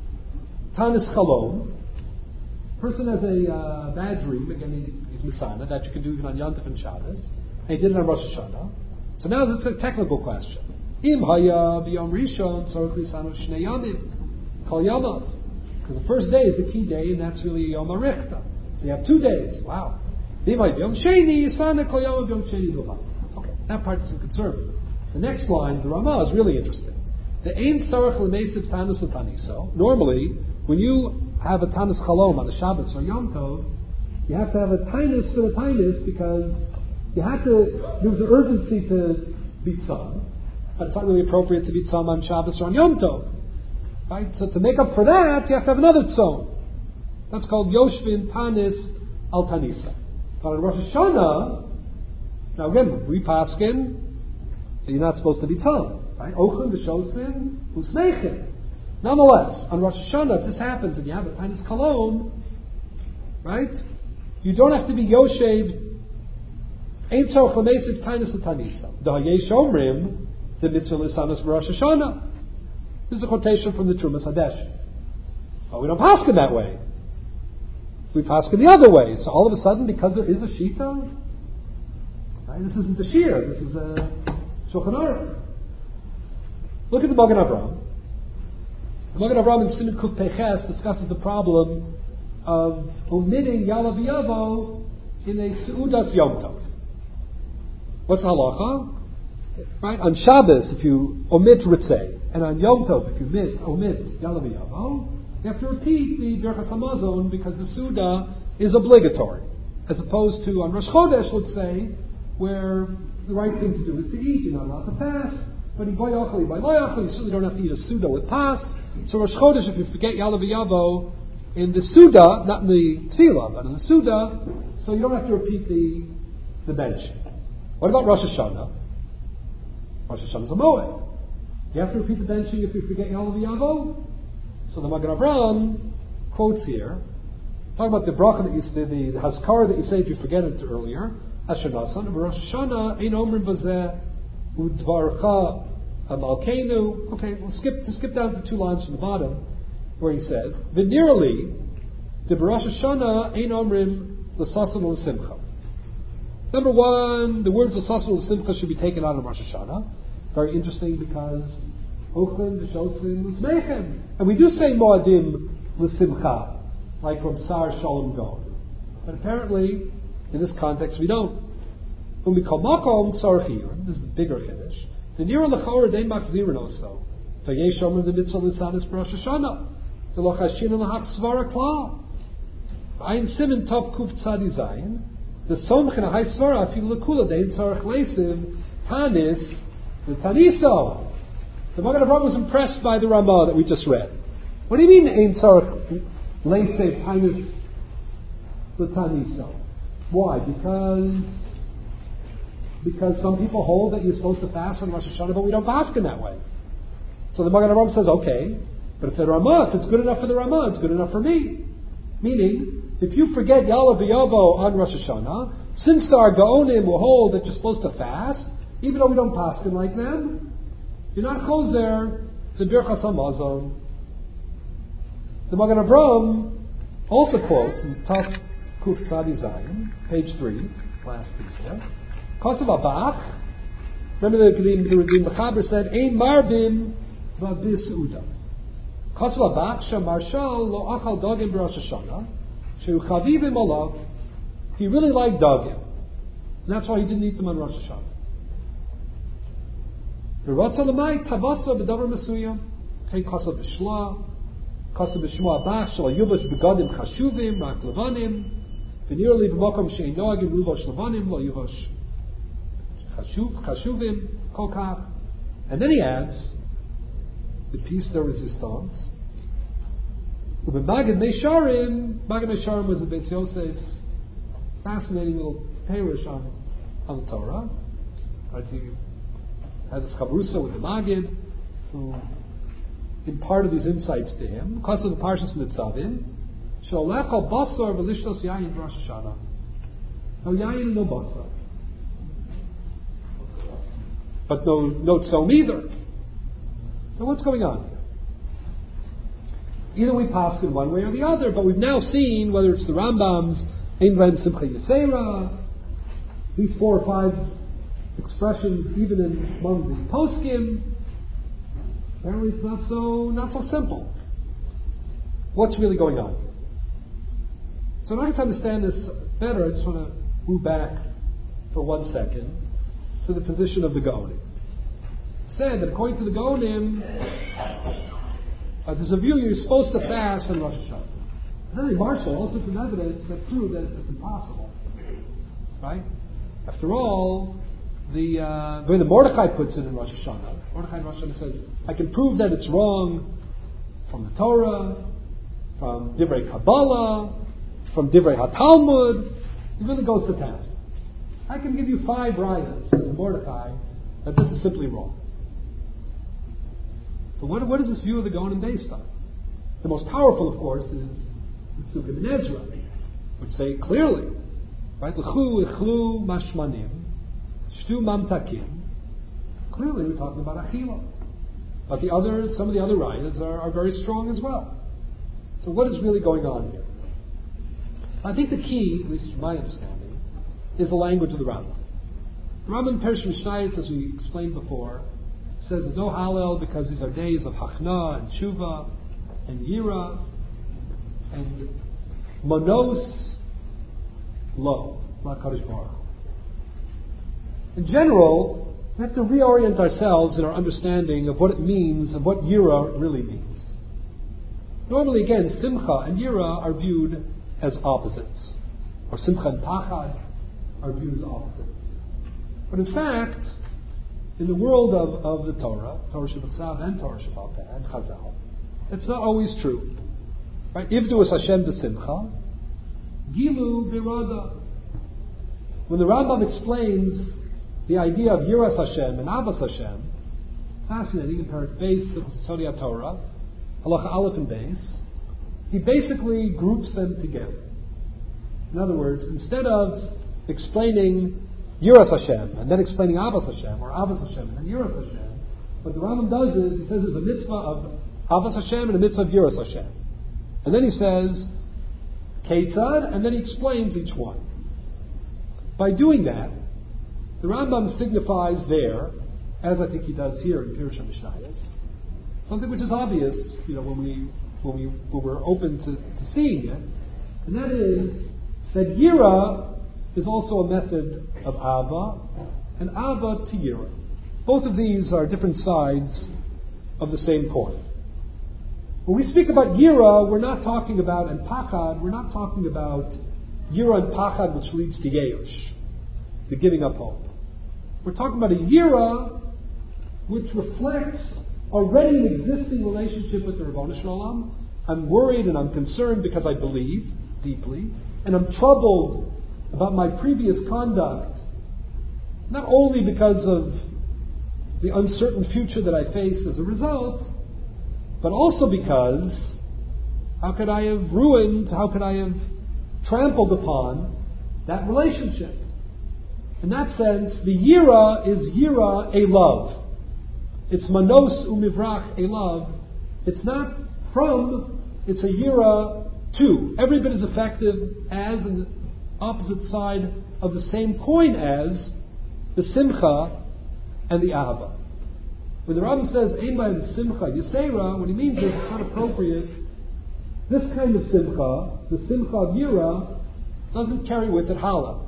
tanis chalom. Person has a uh, bad dream, again he's Misana, that you can do even on Yom Tov and Shabbos, and he did it on Rosh Hashanah. So now this is a technical question. Im haya b'yom rishon tzorich lisanu shnei yamim kol yamav. Because the first day is the key day, and that's really Yom HaRichta. So you have two days. Wow. Im haya b'yom sheni yisana kol yamav b'yom sheni b'chal. Okay, that part isn't conservative. The next line, the Ramah, is really interesting. The ein tzarech l'meisiv tanus l'taniso. Normally, when you have a tanus chalom on a Shabbos or Yom Tov, you have to have a tinus for the tinus because you have to. There was an urgency to be tzam, but it's not really appropriate to be tzam on Shabbos or on Yom Tov, right? So to make up for that, you have to have another tzom. That's called yoshvin tanis al tanisa. But on Rosh Hashanah, now again, we paskin. You're not supposed to be tongue, right? Ochim v'shosim u'smeichim. Nonetheless, on Rosh Hashanah, if this happens and you have a tinus kalom, right? You don't have to be yoshev. Ein tzorech l'meisiv tinus l'tanisa. Da'yesh omrim the mitzvah l'sanas b'Rosh Hashanah. This is a quotation from the Trumas Hadesh. But we don't pass it that way. We pass it the other way. So all of a sudden, because there is a shita, right? This isn't a shir. This is a Shulchan Aruch. Look at the Magen Avraham. The Magen Avraham in Siman Kuf Peches discusses the problem of omitting Yalav Yavo in a Seudas Yom Tov. What's the halacha? Right? On Shabbos, if you omit Ritzei, and on Yom Tov, if you omit, omit Yalav Yavo, you have to repeat the Birchas Hamazon because the Suda is obligatory. As opposed to on Rosh Chodesh, let's say, where the right thing to do is to eat, you're not allowed to fast. But in Boy Ochel, Boy Loyachel, you certainly don't have to eat a Suda with Pas. So Rosh Chodesh, if you forget Yalav Yavo in the Suda, not in the Tefillah, but in the Suda, so you don't have to repeat the the bench. What about Rosh Hashanah? Rosh Hashanah is a Moed. You have to repeat the benching if you forget Yalav Yavo. So the Magen Avraham quotes here, talking about the bracha that you say, the, the Haskara that you say if you forget it earlier. Hashanasan, Rosh Hashanah, Ein Omrim Bazeh, Udvarcha Malkeinu. Okay, we'll skip to skip down to two lines from the bottom, where he says, V'nirali, the Rosh Hashanah, Ein Omrim L'Sasan L'Simcha. Number one, the words L'Sasan L'Simcha should be taken out of Rosh Hashanah. Very interesting because Ochim V'Shosim L'Smeichem, and we do say Moadim L'Simcha, like from Sar Shalom Gon, but apparently, in this context, we don't. When we call makom tzarchir, this is the bigger chiddush. The nira lechora dein makzirin also. Vayesh omer the mitzvah l'sanis b'Rosh Hashanah. The lochashin and lahak svara klal. Ein simin top kuf tzadi zayin. The somch and a high svara afil lekula dein tzarch leisim tanis v'taniso. The Magen Avraham was impressed by the Ramah that we just read. What do you mean ein tzarch leisim tanis v'taniso? Why? Because because some people hold that you're supposed to fast on Rosh Hashanah, but we don't fast in that way. So the Magen Avraham says, okay, but if the Ramah, if it's good enough for the Ramah, it's good enough for me. Meaning, if you forget Yalav Yavo on Rosh Hashanah, since there are Gaonim who hold that you're supposed to fast, even though we don't fast like them, you're not choser the Birchas Hamazon. The Magen Avraham also quotes in Taf Kuf Tzadi Zayin, page three, last piece here. Kosev Abach, Remember the the, the Mechaber said, "Ein marbim v'abis uda." Kasva baksha marshal lo achal dagim b'Rosh Hashanah shehu chavivim olav. He really liked dagim, and that's why he didn't eat them on Rosh Hashanah. V'ratza l'may tavasa b'davar mesuyam. Okay, kasva b'shla, kasva b'shma abach shal yuvash begadim chashuvim rak levanim. V'nirli b'makom she'ein noagim ruvash levanim lo yuvash Chashuv, chashuvim, kolkach. And then he adds the piece de resistance. But Magid Mesharim, Magid Mesharim was the Beis Yosef's fascinating little parish on, on the Torah. Right, he had this chavrusa with the Magid, who imparted these insights to him because of the Parshas Nitzavim. Sholech al basar v'lishtos yayin Rosh Hashanah. No yayin, no basar. But no, no tzom either. So what's going on here? Either we pass in one way or the other, but we've now seen whether it's the Rambam's Ein V'hem Simcha Yisera, these four or five expressions, even in among the poskim. Apparently, it's not so not so simple. What's really going on here? So in order to understand this better, I just want to move back for one second to the position of the Gaonim. Said that according to the Gaonim, uh, there's a view you're supposed to fast on Rosh Hashanah. Henry Marshall also took evidence that proved that it's impossible. Right? After all, the uh, the way the Mordechai puts it in Rosh Hashanah, Mordechai in Rosh Hashanah says, I can prove that it's wrong from the Torah, from Divrei Kabbalah, from Divrei HaTalmud. It really goes to town. I can give you five rayas, says Mordechai, that this is simply wrong. So what, what is this view of the Gaonim based on? The most powerful, of course, is the Sukkim and Ezra, which say clearly, right? L'chu ichlu mashmanim, shtu mamtakim. Clearly, we're talking about achila. But the others, some of the other rayas are, are very strong as well. So what is really going on here? I think the key, at least from my understanding, is the language of the Rambam. The Rambam in Perush Mishnayos, as we explained before, says there's no Hallel because these are days of Hachna and Tshuva and Yira and Manos Lo, La Kadosh Baruch. In general, we have to reorient ourselves in our understanding of what it means and what Yira really means. Normally, again, Simcha and Yira are viewed as opposites, or Simcha and Pachad are viewed as opposites. But in fact, in the world of, of the Torah, Torah Shabbat and Torah Shabbat and Chazal, it's not always true. Right? Ivdu es Hashem b'simcha, Gilu b'rada. When the Rambam explains the idea of Yiras Hashem and Abbas Hashem, fascinating in Perek Beis of Sodi Torah, Halacha Aleph and Beis, he basically groups them together. In other words, instead of explaining Yiras Hashem and then explaining Abbas Hashem, or Abbas Hashem and then Yiras Hashem, what the Rambam does is he says there's a mitzvah of Abbas Hashem and a mitzvah of Yiras Hashem. And then he says Ketzad, and then he explains each one. By doing that, the Rambam signifies there, as I think he does here in Pirush HaMishnayos, something which is obvious, you know, when we when we when we're open to, to seeing it, and that is that Yira is also a method of Abba, and Abba to Yira. Both of these are different sides of the same coin. When we speak about Yira, we're not talking about, and Pachad, we're not talking about Yira and Pachad which leads to Yeush, the giving up hope. We're talking about a Yira which reflects already an existing relationship with the Rebbeinu Shalom. I'm worried and I'm concerned because I believe deeply, and I'm troubled about my previous conduct, not only because of the uncertain future that I face as a result, but also because how could I have ruined, how could I have trampled upon that relationship? In that sense, the Yira is Yira, a love. It's Manos Umivrach, a love. It's not from, it's a Yira to. Every bit as effective as and the opposite side of the same coin as the Simcha and the Ahava. When the Rambam says Ein B'hem Simcha Yisera, what he means is it's not appropriate. This kind of Simcha, the Simcha of Yira, doesn't carry with it Hala.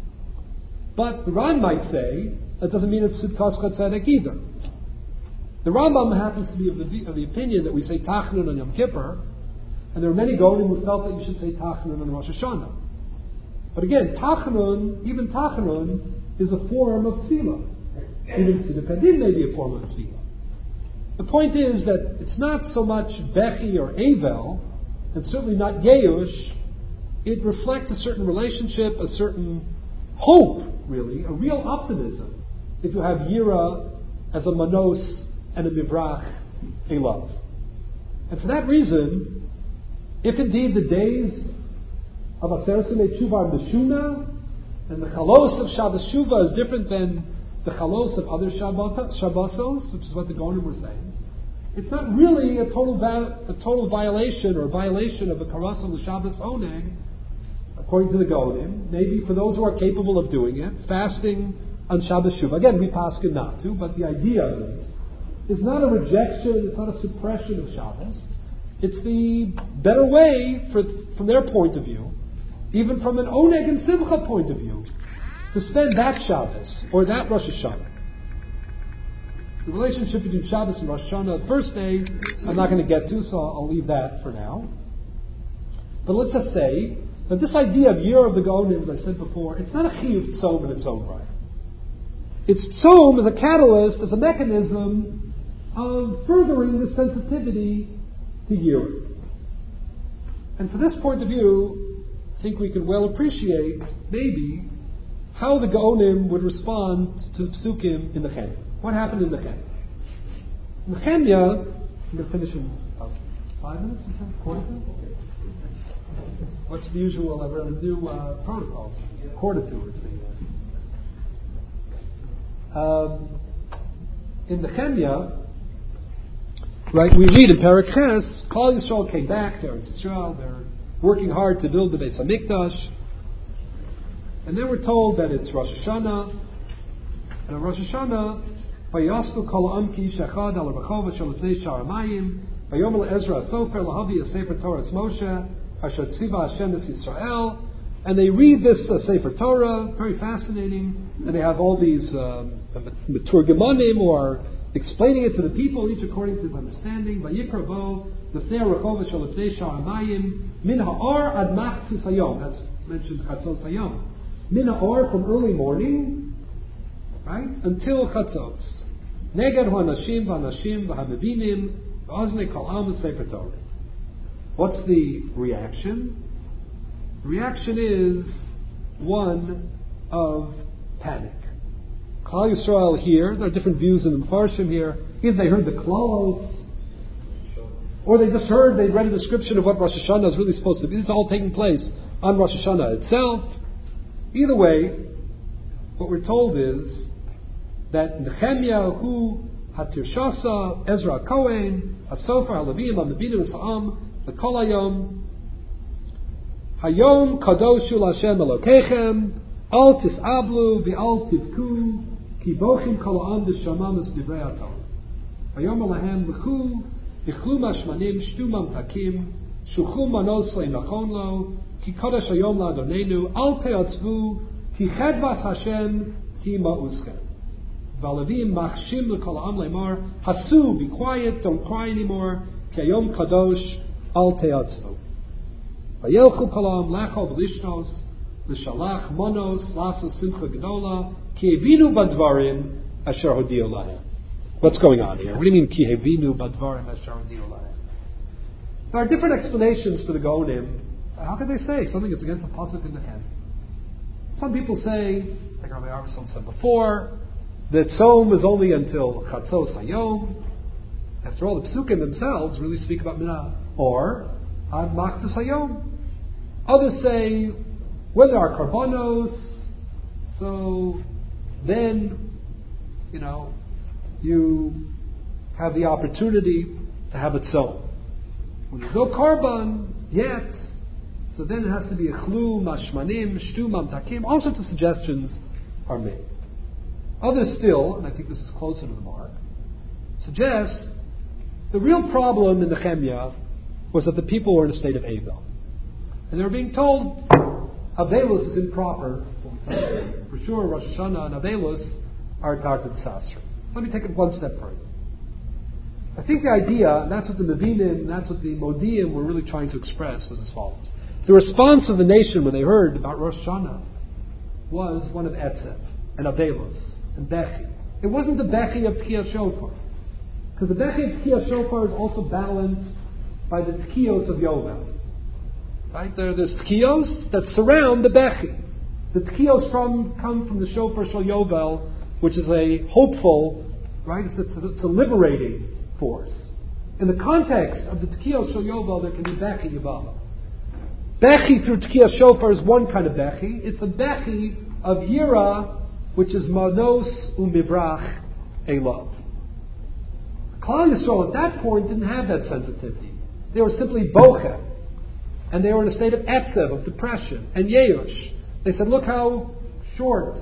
But the Ran might say that doesn't mean it's Sidkas Chatzedek either. The Rambam happens to be of the, of the opinion that we say Tachnun on Yom Kippur, and there are many Golim who felt that you should say Tachnun on Rosh Hashanah. But again, Tachnun, even Tachnun, is a form of Tefillah. Even Tziduk Hadin may be a form of Tefillah. The point is that it's not so much Bechi or Avel, and certainly not Yeush. It reflects a certain relationship, a certain hope, really, a real optimism, if you have Yira as a Manos and a Mivrach Elav. And for that reason, if indeed the days of Aseret Yemei Tshuva are Meshuna, and the Chalos of Shabbos Shuvah is different than the Chalos of other Shabbosos, which is what the Gonim were saying, it's not really a total va- a total violation or a violation of the Karasal Shabbos Oneg, according to the Gonim. Maybe for those who are capable of doing it, fasting on Shabbos Shuvah. Again, we paskin not to, but the idea of this is not a rejection, it's not a suppression of Shabbos. It's the better way, for, from their point of view, even from an Oneg and Simcha point of view, to spend that Shabbos or that Rosh Hashanah. The relationship between Shabbos and Rosh Hashanah, the first day, I'm not going to get to, so I'll leave that for now. But let's just say that this idea of Year of the Gonim, as I said before, it's not a Chiyuv Tzom in its own right. It's Tzom as a catalyst, as a mechanism of furthering the sensitivity to Year. And from this point of view, I think we can well appreciate, maybe, how the Gaonim would respond to Psukim in the Chemya. What happened in the Chemya? In the Chemya, I'm going to finish in about five minutes, is that? Quarter to? What's the usual? I've read a new uh, protocol. Quarter to is the. Um, in the Chemya, right, we read in Perek Ches, Klal Yisrael came back to Eretz Yisrael. They're working hard to build the Beis Hamikdash. And then we're told that it's Rosh Hashanah, and on Rosh Hashanah, Vayasku kol amki shechad al rechova shel lefnei shar hamayim, Vayomel Ezra Sofer lahavi a Sefer Torah Moshe, Asher tziva Hashem es Yisrael, and they read this uh, Sefer Torah, very fascinating, and they have all these um, Meturgemonim who are explaining it to the people, each according to his understanding. Vayikra bo lefnei rechova shel lefnei shar hamayim, min ha'or ad machzis hayom. That's mentioned Chatzos hayom. Min ha'or from early morning, right, until Chatzos. Neged ha'nashim v'hanashim v'hamevinim v'oznei kol am Sefer Torah. What's the reaction? The reaction is one of panic. Klal Yisrael here, there are different views in the Mefarshim here. Either they heard the Klalos, or they just heard, they read a description of what Rosh Hashanah is really supposed to be. This is all taking place on Rosh Hashanah itself. Either way, what we're told is that Nehemiah, who Hatirshasa, Ezra Kohen, Hasofer, Halavim, Hamevinim, Sa'am, the Kol Hayom, Hayom Kadoshu Lashem Elokechem, Al Tisablu, V'al Tivku, Ki Bochim Kol Ha'am D'Shamam Es Divrei HaTorah. Hayom Alahem L'chu, Ichlu Mashmanim, Shtu Mamtakim, Shuchu Manos Le'nachon Lo, Ki Kodesh Hayom La'Adonenu, Al Te'atzvu, Ki Chedvas Hashem, Ki Ma'uschem. V'alavim Machshim L'Kol Ha'am Le'mar, Hasu, be quiet, don't cry anymore, Ki Hayom Kadosh, Al Te'atzvu. Vayelchu Kol Ha'am Lecho V'lishnos, L'Shalach Monos, Lasso Simcha Gdola, Ki Hevinu Badvarim, Asher Hodiyu Lahem. What's going on here? What do you mean, Ki Hevinu Badvarim, Asher Hodiyu Lahem? There are different explanations for the Gaonim. How can they say something that's against the pasuk in the Chem? Some people say, like Rabbi Armstrong said before, that Tzom is only until Chatzos Hayom. After all, the psukim themselves really speak about Minah or Ad Machzis Hayom. Others say, when there are karbanos, so then, you know, you have the opportunity to have a tzom. When there's no karban yet, so then it has to be a chlu, mashmanim, shtu, mamtakim. All sorts of suggestions are made. Others still, and I think this is closer to the mark, suggest the real problem in Nehemiah was that the people were in a state of Avel. And they were being told, Avelus is improper. For sure, Rosh Hashanah and Avelus are Tarta Sasra. Let me take it one step further. I think the idea, and that's what the Mevinim, and that's what the Modiim were really trying to express, was as follows. The response of the nation when they heard about Rosh Hashanah was one of Etzev and Avelus and Bechi. It wasn't the Bechi of Tkiyah Shofar. Because the Bechi of Tkiyah Shofar is also balanced by the Tkiyos of Yovel. Right? There, there's Tkiyos that surround the Bechi. The Tkiyos from, come from the Shofar Shel Yovel, which is a hopeful, right? It's a, it's a liberating force. In the context of the Tkiyos Shel Yovel, there can be Bechi Yavava. Bechi through Tkiyah Shofar is one kind of Bechi. It's a Bechi of Yira, which is Manos Umivrach Elav. Klal Yisrael at that point didn't have that sensitivity. They were simply Boche. And they were in a state of Etzev, of depression, and Yeush. They said, look how short,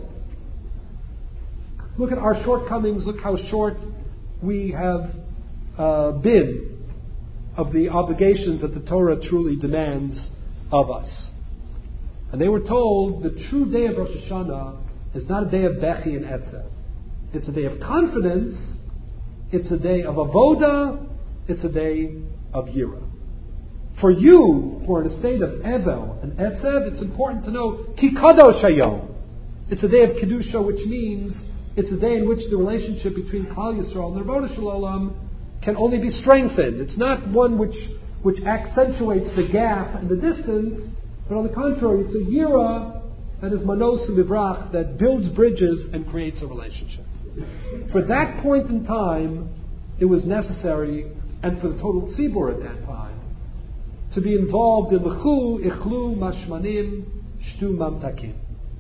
look at our shortcomings, look how short we have uh, been of the obligations that the Torah truly demands of us. And they were told the true day of Rosh Hashanah is not a day of Bechi and Etzev. It's a day of confidence, it's a day of Avoda, it's a day of Yira. For you, who are in a state of Evel and Etzev, it's important to know, Ki Kadosh Hayom. It's a day of Kedusha, which means it's a day in which the relationship between Klal Yisrael and the Rebbeinu Shalom can only be strengthened. It's not one which, which accentuates the gap and the distance, but on the contrary, it's a Yira that is Manos Umivrach, that builds bridges and creates a relationship. For that point in time, it was necessary, and for the total Tzibur at that time, to be involved in L'chu, Ichlu, Mashmanim, Shtu, Mamtakim.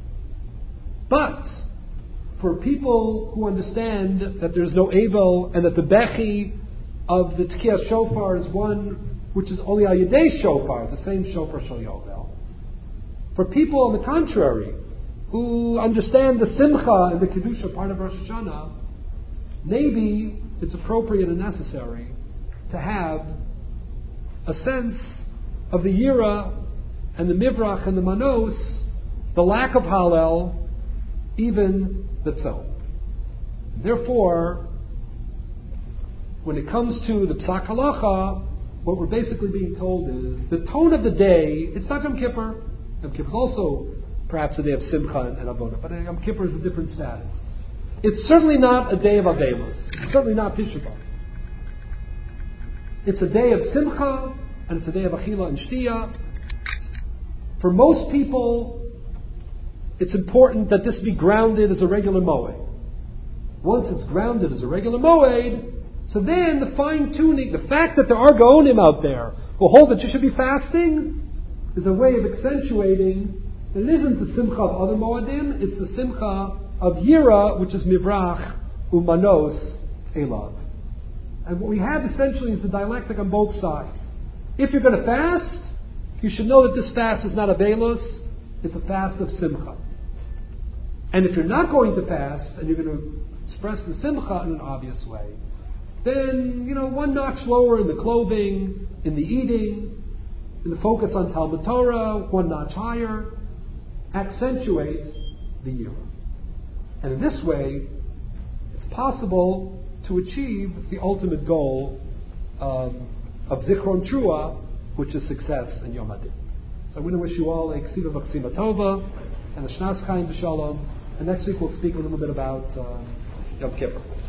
But, for people who understand that there's no Avel, and that the Bechi of the Tkiyah Shofar is one which is only Al-Yadei Shofar, the same Shofar Shel Yovel. For people, on the contrary, who understand the Simcha and the Kedusha part of Rosh Hashanah, maybe it's appropriate and necessary to have a sense of the Yira and the Mivrach and the Manos, the lack of Hallel, even the Tzom. Therefore, when it comes to the Psak Halacha, what we're basically being told is the tone of the day, it's not Yom Kippur. Yom Kippur is also perhaps a day of Simcha and, and Avodah, but Yom Kippur is a different status. It's certainly not a day of Avelos. It's certainly not Tisha B'Av. It's a day of Simcha, and it's a day of Achila and Shtiya. For most people, it's important that this be grounded as a regular moed. Once it's grounded as a regular moed, so then the fine-tuning, the fact that there are Gaonim out there who hold that you should be fasting, is a way of accentuating that it isn't the Simcha of other Moedim, it's the Simcha of Yira, which is Mivrach, Umanos, Elav. And what we have essentially is the dialectic on both sides. If you're going to fast, you should know that this fast is not a Velos, it's a fast of Simcha. And if you're not going to fast, and you're going to express the Simcha in an obvious way, then, you know, one notch lower in the clothing, in the eating, in the focus on Talmud Torah, one notch higher, accentuate the Yira. And in this way, it's possible to achieve the ultimate goal um, of Zichron Trua, which is success in Yom Hadin. So I'm going to wish you all a Ksiva V'Ksima Tova and a Shnas Chaim B'Shalom. And next week we'll speak a little bit about uh, Yom Kippur.